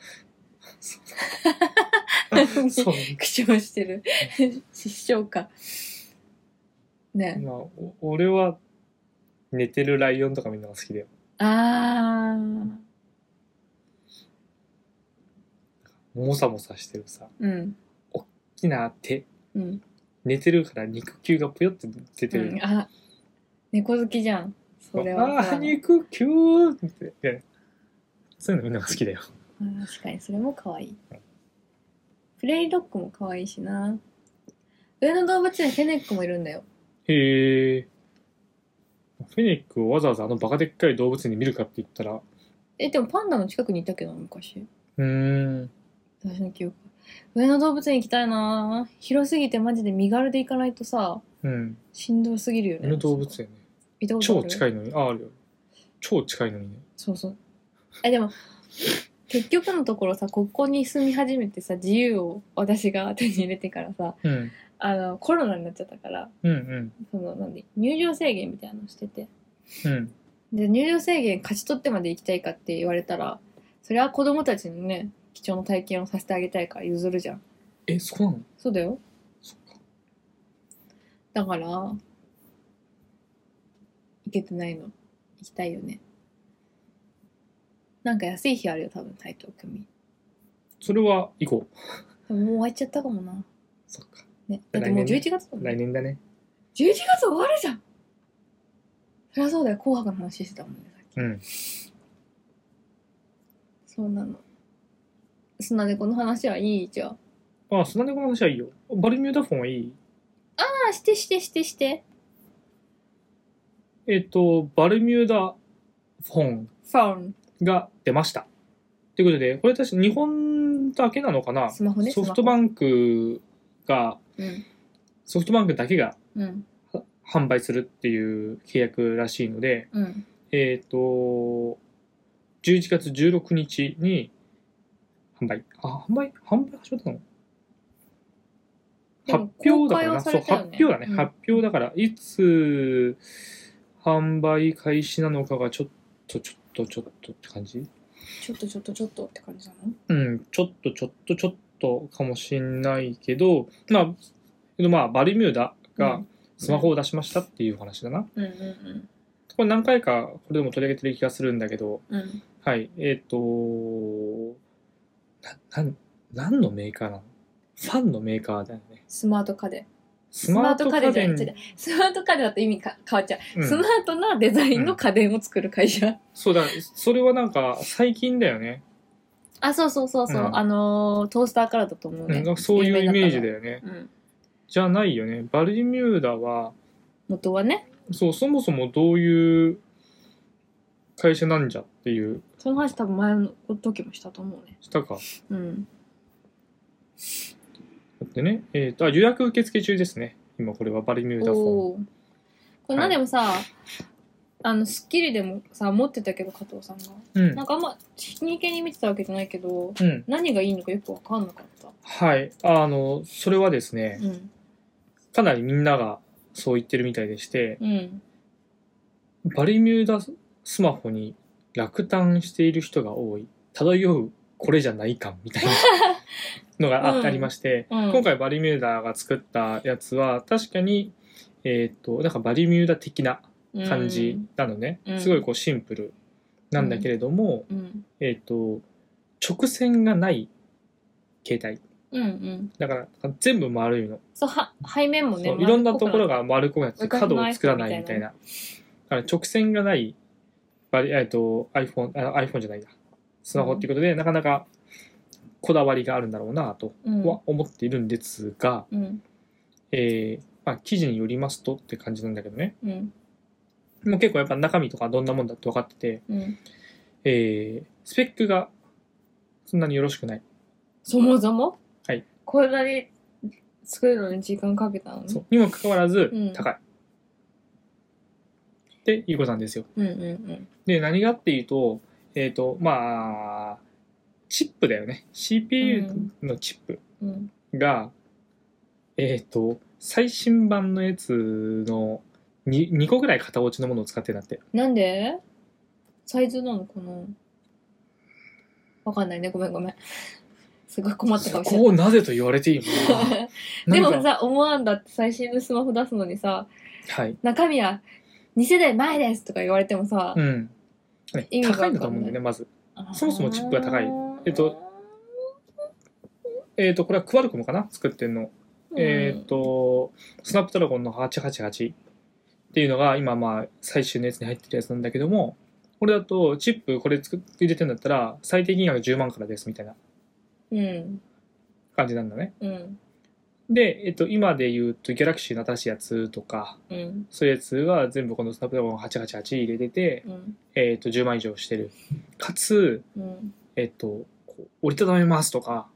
そう口をしてる失笑かね。 まあ俺は寝てるライオンとかみんなが好きだよ。もさもさしてるさ、おっきな手、寝てるから肉球がぷよって出てる。 猫好きじゃん。それは肉球って、そういうのみんなが好きだよ。 確かにそれも可愛い。プレイドッグも可愛いしな。上野動物園フェネックもいるんだよ。 へえ。フェネックをわざわざバカでっかい動物園に見るかって言ったら。 でもパンダの近くにいたけど昔。私の記憶。上野動物園行きたいな。広すぎてマジで身軽で行かないとさ、しんどすぎるよね。 上野動物園ね。超近いのに。あるよ。超近いのにね。 そうそう。でも結局のところさ、ここに住み始めてさ、自由を私が手に入れてからさ、コロナになっちゃったから、入場制限みたいなのをしてて、で入場制限勝ち取ってまで行きたいかって言われたら、それは子供たちのね、貴重な体験をさせてあげたいから譲るじゃん。 そうなの？ そうだよ。そっか。だから行けてないの。行きたいよね。なんか安い日あるよ、多分台東区民。 それは行こう。もう終わっちゃったかもな。 そっか。 ね、だってもう11月だもん。 来年だね。 11月終わるじゃん。そりゃそうだよ、紅白の話してたもんね、さっき。そうなの。砂猫の話はいいじゃん。 砂猫の話はいいよ。バルミューダフォンはいい？ して。 バルミューダフォンが出ました。ということで、これ確か日本だけなのかな？ スマホね。 ソフトバンクが、ソフトバンクだけが販売するっていう契約らしいので、11月16日に販売始めたの？発表だからな。そう、発表だね。発表だから、いつ販売開始なのかがちょっとって感じ？ ちょっとって感じなの？ ちょっとかもしれないけど、まあバルミューダがスマホを出しましたっていう話だな。 うんうんうん。 これ何回かこれでも取り上げてる気がするんだけど、 うん。 はい、何のメーカーなの？ファンのメーカーだよね。 スマート家電。 スマート家電。 スマート家電だと意味変わっちゃう、 うん、 スマートなデザインの家電を作る会社。 そうだ、それはなんか最近だよね。 あ、そうそうそうそう、トースターからだと思うね。 そういうイメージだよね。 うん、 じゃないよね。バルミューダは、 元はね。 そう、そもそもどういう会社なんじゃっていう。 その話多分前の時もしたと思うね。 したか。 うん。 だってね、予約受付中ですね。今これはバルミューダフォン。 これ何でもさ、スッキリでもさ、持ってたけど、加藤さんが。 うん。 なんかあんま、真剣に見てたわけじゃないけど、 うん、 何がいいのかよくわかんなかった。 はい。それはですね、 うん、 かなりみんながそう言ってるみたいでして、 うん、 バルミューダスマホに落胆している人が多い。漂うこれじゃない感みたいなのがありまして、今回バルミューダが作ったやつは確かに、なんかバルミューダ的な感じなのね、すごいこうシンプルなんだけれども、直線がない携帯、だから全部丸いの。 そう背面もね、 いろんなところが丸くなって角を作らないみたいな。だから直線がないiPhone じゃないな、スマホっていうことで、なかなかこだわりがあるんだろうなとは思っているんですが、記事によりますとって感じなんだけどね、もう結構やっぱ中身とかどんなもんだって分かってて、スペックがそんなによろしくない。そもそも、 はい、 これだけ作るのに時間かけたのに、 にもかかわらず高い、っていうことなんですよ。で、何がっていうと、チップだよね。CPU のチップが、最新版のやつの 2個ぐらい型落ちのものを使ってるんだって。 なんで？サイズなのかな？わかんないね。ごめん。すごい困ったかもしれない。 そこをなぜと言われていいのでもさ、思わんだって最新のスマホ出すのにさ、 はい、 中身は2世代前ですとか言われてもさ、 意味が高いんだと思うんだよね、まず。そもそもチップが高い。これはクワルコムかな、作ってんの。スナップドラゴンの888っていうのが今最終のやつに入ってるやつなんだけども、これだとチップこれ入れてんだったら最低金額10万からですみたいな感じなんだね。で、今で言うとギャラクシーの新しいやつとか、そういうやつは全部このスナップドラゴン888入れてて、10万以上してる。かつ、折りたためますとか、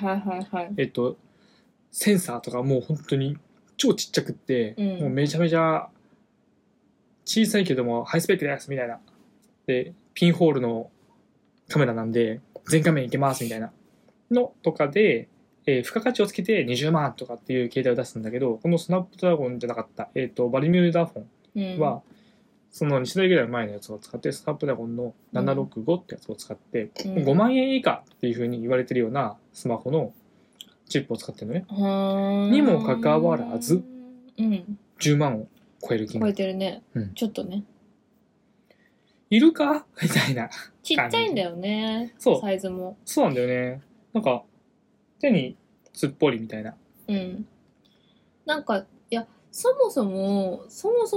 センサーとかもう本当に超ちっちゃくって、もうめちゃめちゃ小さいけどもハイスペックですみたいな。で、ピンホールのカメラなんで全画面いけますみたいなのとかで、付加価値をつけて20万とかっていう携帯を出すんだけど、このスナップドラゴンじゃなかった、バルミューダフォンは、その2世代ぐらい前のやつを使って、スナップドラゴンの765ってやつを使って、5万円以下っていう風に言われてるようなスマホのチップを使ってるのね。にもかかわらず、10万を超える金額。 超えてるね。ちょっとね。 いるかみたいな。 ちっちゃいんだよね。サイズも。 そうなんだよね。なんか、手にすっぽりみたいな。 なんか、いや、そもそも、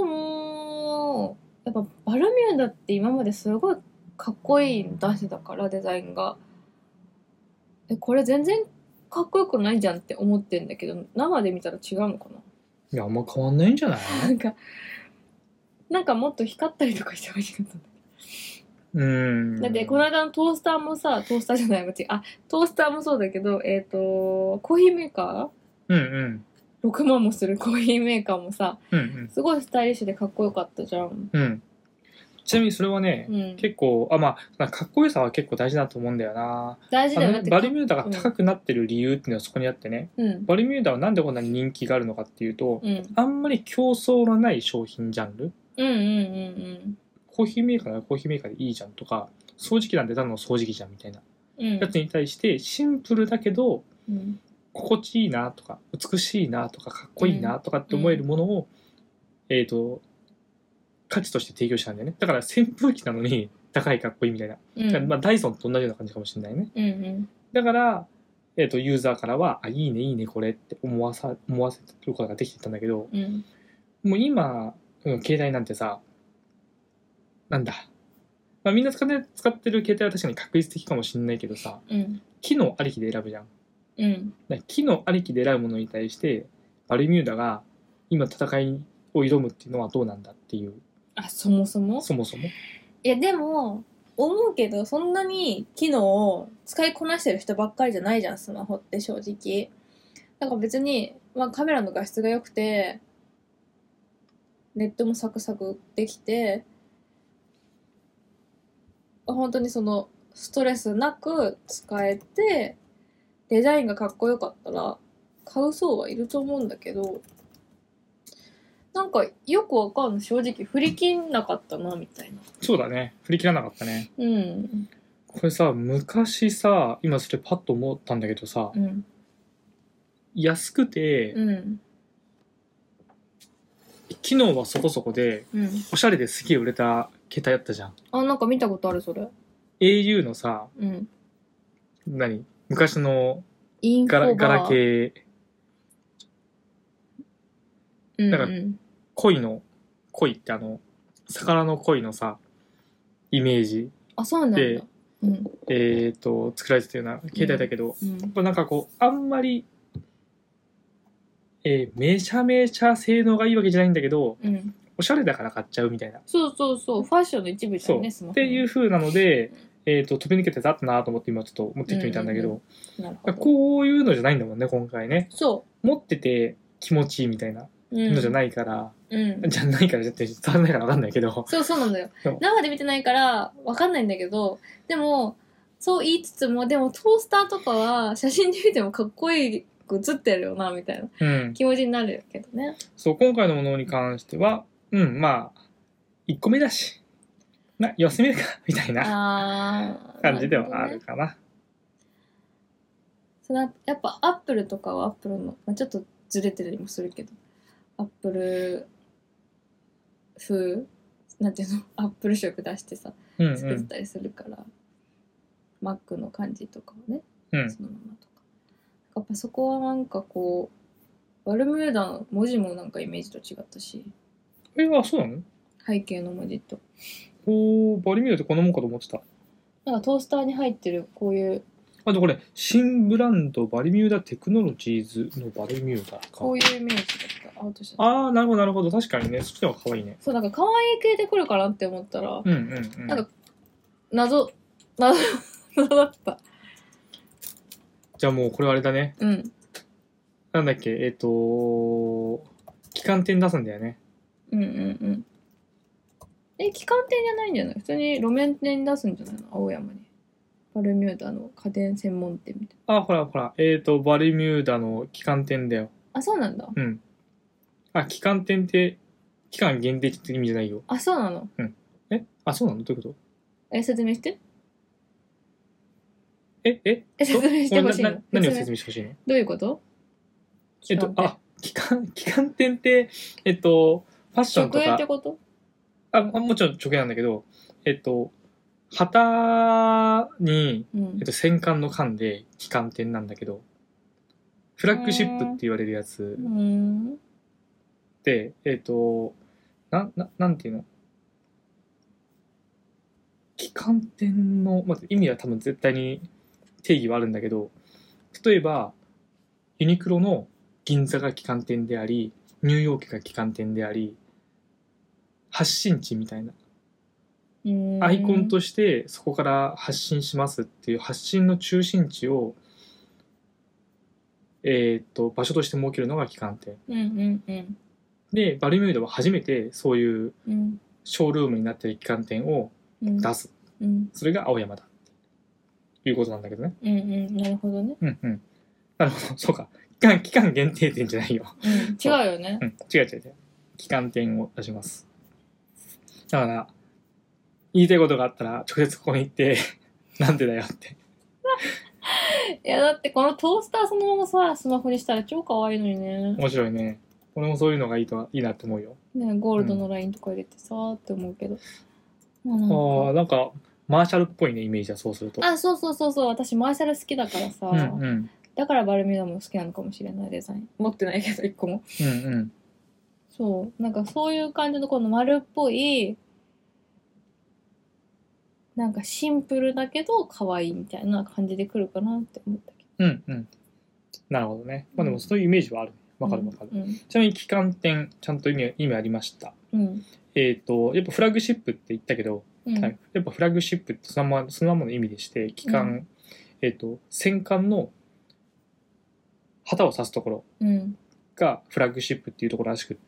やっぱバルミューダって今まですごいかっこいいの出してたから、デザインが。これ全然かっこよくないじゃんって思ってんだけど、生で見たら違うのかな？ いや、あんま変わんないんじゃない？ なんかもっと光ったりとかしてほしかったんだけど。だってこの間のトースターもさ、トースターもそうだけど、コーヒーメーカー6万もするコーヒーメーカーもさ、すごいスタイリッシュでかっこよかったじゃん。 ちなみにそれはね、結構かっこよさは結構大事だと思うんだよな。 大事だよね。 バルミューダが高くなってる理由っていうのはそこにあってね、バルミューダはなんでこんなに人気があるのかっていうと、あんまり競争のない商品ジャンル、コーヒーメーカーならコーヒーメーカーでいいじゃんとか、掃除機なんてただの掃除機じゃんみたいなやつに対して、シンプルだけど心地いいなとか美しいなとかかっこいいなとかって思えるものを、価値として提供したんだよね。だから扇風機なのに高いかっこいいみたいな、まあ、ダイソンと同じような感じかもしれないね、だから、ユーザーからはあいいねいいねこれって思わせることができてたんだけど、もう今、携帯なんてさなんだ、まあ、みんな使ってる携帯は確かに確率的かもしれないけどさ、機能ありきで選ぶじゃん、機能ありきで選ぶものに対してバルミューダが今戦いを挑むっていうのはどうなんだっていう。 そもそもいやでも思うけど、そんなに機能を使いこなしてる人ばっかりじゃないじゃん、スマホって正直。だから別に、まあ、カメラの画質が良くてネットもサクサクできて本当にそのストレスなく使えてデザインがかっこよかったら買う層はいると思うんだけど、なんかよくわかんない、正直振り切んなかったなみたいな。 そうだね、振り切らなかったね。これさ、昔さ、今それパッと思ったんだけどさ、安くて、機能はそこそこで、おしゃれですげえ売れた携帯やったじゃん。 なんか見たことあるそれ。 au のさ、昔のガラケー、だから鯉って魚の鯉のさイメージで作られてたような携帯だけど、なんかこうあんまり、めちゃめちゃ性能がいいわけじゃないんだけど、おしゃれだから買っちゃうみたいな。 そうファッションの一部じゃんね、スマホっていう風なので、飛び抜けてたったなと思って今ちょっと持ってきてみたんだけど、こういうのじゃないんだもんね今回ね。持ってて気持ちいいみたいなのじゃないから、じゃないから絶対伝わらないから分かんないけど、 そうなんだよ。生で見てないから分かんないんだけど、でもそう言いつつも、でもトースターとかは写真で見てもかっこいいく写ってるよなみたいな気持ちになるけどね。 そう、今回のものに関してはまあ1個目だし様子見るかみたいな感じではあるかな。 やっぱアップルとかはアップルの、ちょっとずれてるりもするけど、アップル風なんていうの、アップル色出してさ作ったりするから、マックの感じとかをね、そのままとか、やっぱそこはなんかこうバルミューダの文字もなんかイメージと違ったし。 そうなの？ 背景の文字と。 バルミューダってこんなもんかと思ってた。 なんかトースターに入ってるこういう。 あとこれ新ブランドバルミューダテクノロジーズのバルミューダか。こういうイメージだった。アウトしてた。 なるほどなるほど、確かにね、そっちの方が可愛いね。 そう、なんか可愛い系で来るかなって思ったら、なんか謎だった。 じゃあもうこれあれだね。なんだっけ、旗艦店出すんだよね。 旗艦店じゃないんじゃない？普通に路面店に出すんじゃないの？青山に。バルミューダの家電専門店みたいな。ほら。バルミューダの旗艦店だよ。 そうなんだ。 旗艦店って期間限定って意味じゃないよ。 そうなの？ そうなの？どういうこと？ 説明して。 説明してほしいの？何を説明してほしいの？ どういうこと？ 旗艦店って、ファッションとか。 直営ってこと？ もちろん直営なんだけど、旗に、戦艦の艦で旗艦店なんだけど、フラッグシップって言われるやつで、なんていうの、旗艦店の、意味は多分絶対に定義はあるんだけど、例えばユニクロの銀座が旗艦店であり、ニューヨークが旗艦店であり、発信地みたいな、アイコンとしてそこから発信しますっていう発信の中心地を、場所として設けるのが旗艦店、でバルミューダは初めてそういうショールームになっている旗艦店を出す、それが青山だということなんだけどね。 なるほどね。 なるほど、そうか、期間限定店じゃないよ。 違うよね。 違う。旗艦店を出します。だから言いたいことがあったら直接ここに行ってなんでだよっていやだってこのトースターそのままさスマホにしたら超可愛いのにね。 面白いね。俺もそういうのがいいなって思うよ。 ね、ゴールドのラインとか入れてさーって思うけど、 なんかマーシャルっぽいねイメージはそうすると。 そう私マーシャル好きだからさ、だからバルミューダも好きなのかもしれない。デザイン持ってないけど一個も。そうなんかそういう感じのこの丸っぽいなんかシンプルだけど可愛いみたいな感じで来るかなって思ったけど。なるほどね。まあでもそういうイメージはある。わかる。ちなみに旗艦店ちゃんと意味ありました。やっぱフラッグシップって言ったけど、やっぱフラッグシップってそのままの意味でして旗艦、戦艦の旗を指すところがフラッグシップっていうところらしくって、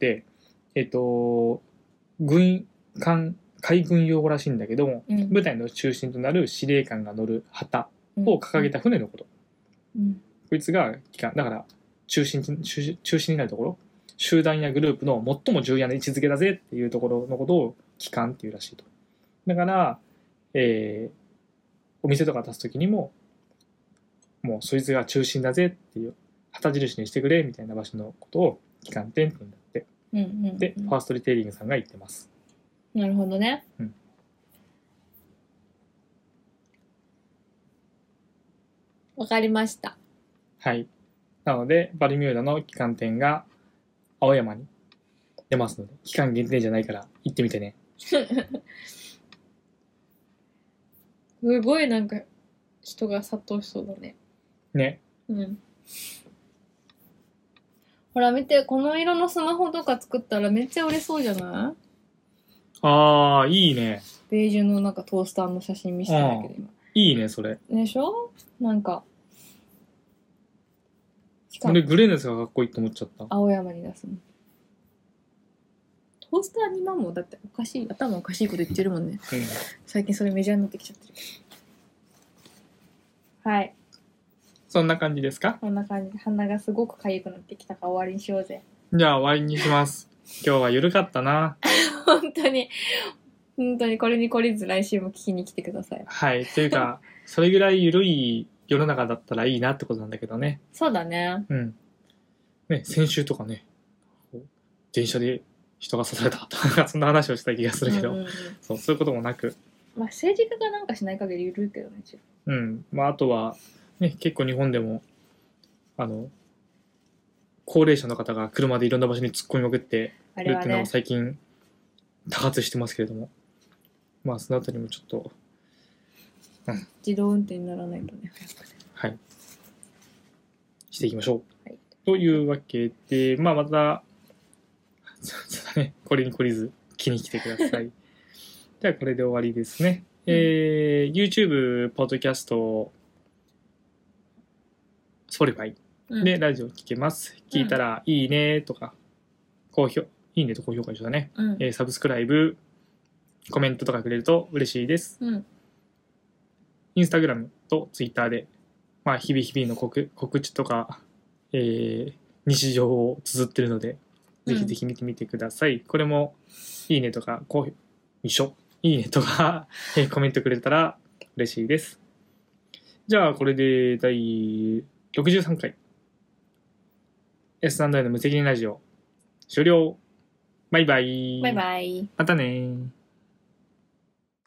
海軍用語らしいんだけども、部隊の中心となる司令官が乗る旗を掲げた船のこと、こいつが旗艦だから中心になるところ、集団やグループの最も重要な位置づけだぜっていうところのことを旗艦っていうらしいと。だから、お店とか出す時にももうそいつが中心だぜっていう旗印にしてくれみたいな場所のことを旗艦店って言うんだって、でファーストリテイリングさんが言ってます。 なるほどね。わかりました。 はい。なのでバルミューダの旗艦店が青山に出ますので、期間限定じゃないから行ってみてね。 すごいなんか人が殺到しそうだね。 ね。 ほら見て、この色のスマホとか作ったらめっちゃ売れそうじゃない？ いいね。 ベージュのなんかトースターの写真見せてないけど今。 いいねそれ。 でしょ？なんか。 俺グレーのやつがかっこいいと思っちゃった。 青山に出すの。トースター2万もだっておかしい、頭おかしいこと言ってるもんね。最近それメジャーになってきちゃってる。はい。 そんな感じですか？ そんな感じで鼻がすごく痒くなってきたから終わりにしようぜ。 じゃあ終わりにします。今日は緩かったな。 本当にこれに懲りず来週も聞きに来てください。 はい。というかそれぐらい緩い世の中だったらいいなってことなんだけどね。 そうだね。 ね、先週とかね、電車で人が刺されたとかそんな話をした気がするけど、そういうこともなく、 まあ政治家がなんかしない限り緩いけどね。 まああとはね、結構日本でも高齢者の方が車でいろんな場所に突っ込みまくってるっていうのを最近多発してますけれども、まあそのあたりもちょっと、 自動運転にならないとね、 はい、していきましょう。というわけで、まあまたそうだね、これに懲りず気に来てください。じゃあこれで終わりですね。YouTube、ポッドキャスト、Spotify でラジオ聞けます。聞いたらいいねとか、いいねと高評価一緒だね。サブスクライブ、コメントとかくれると嬉しいです。インスタグラムとツイッターで、まあ、日々の告知とか、日常を綴ってるので、ぜひぜひ見てみてください。これもいいねとか一緒いいねとかコメントくれたら嬉しいです。じゃあこれで第63回 S&A の無責任ラジオ終了。バイバイ。 バイバイ。 またね。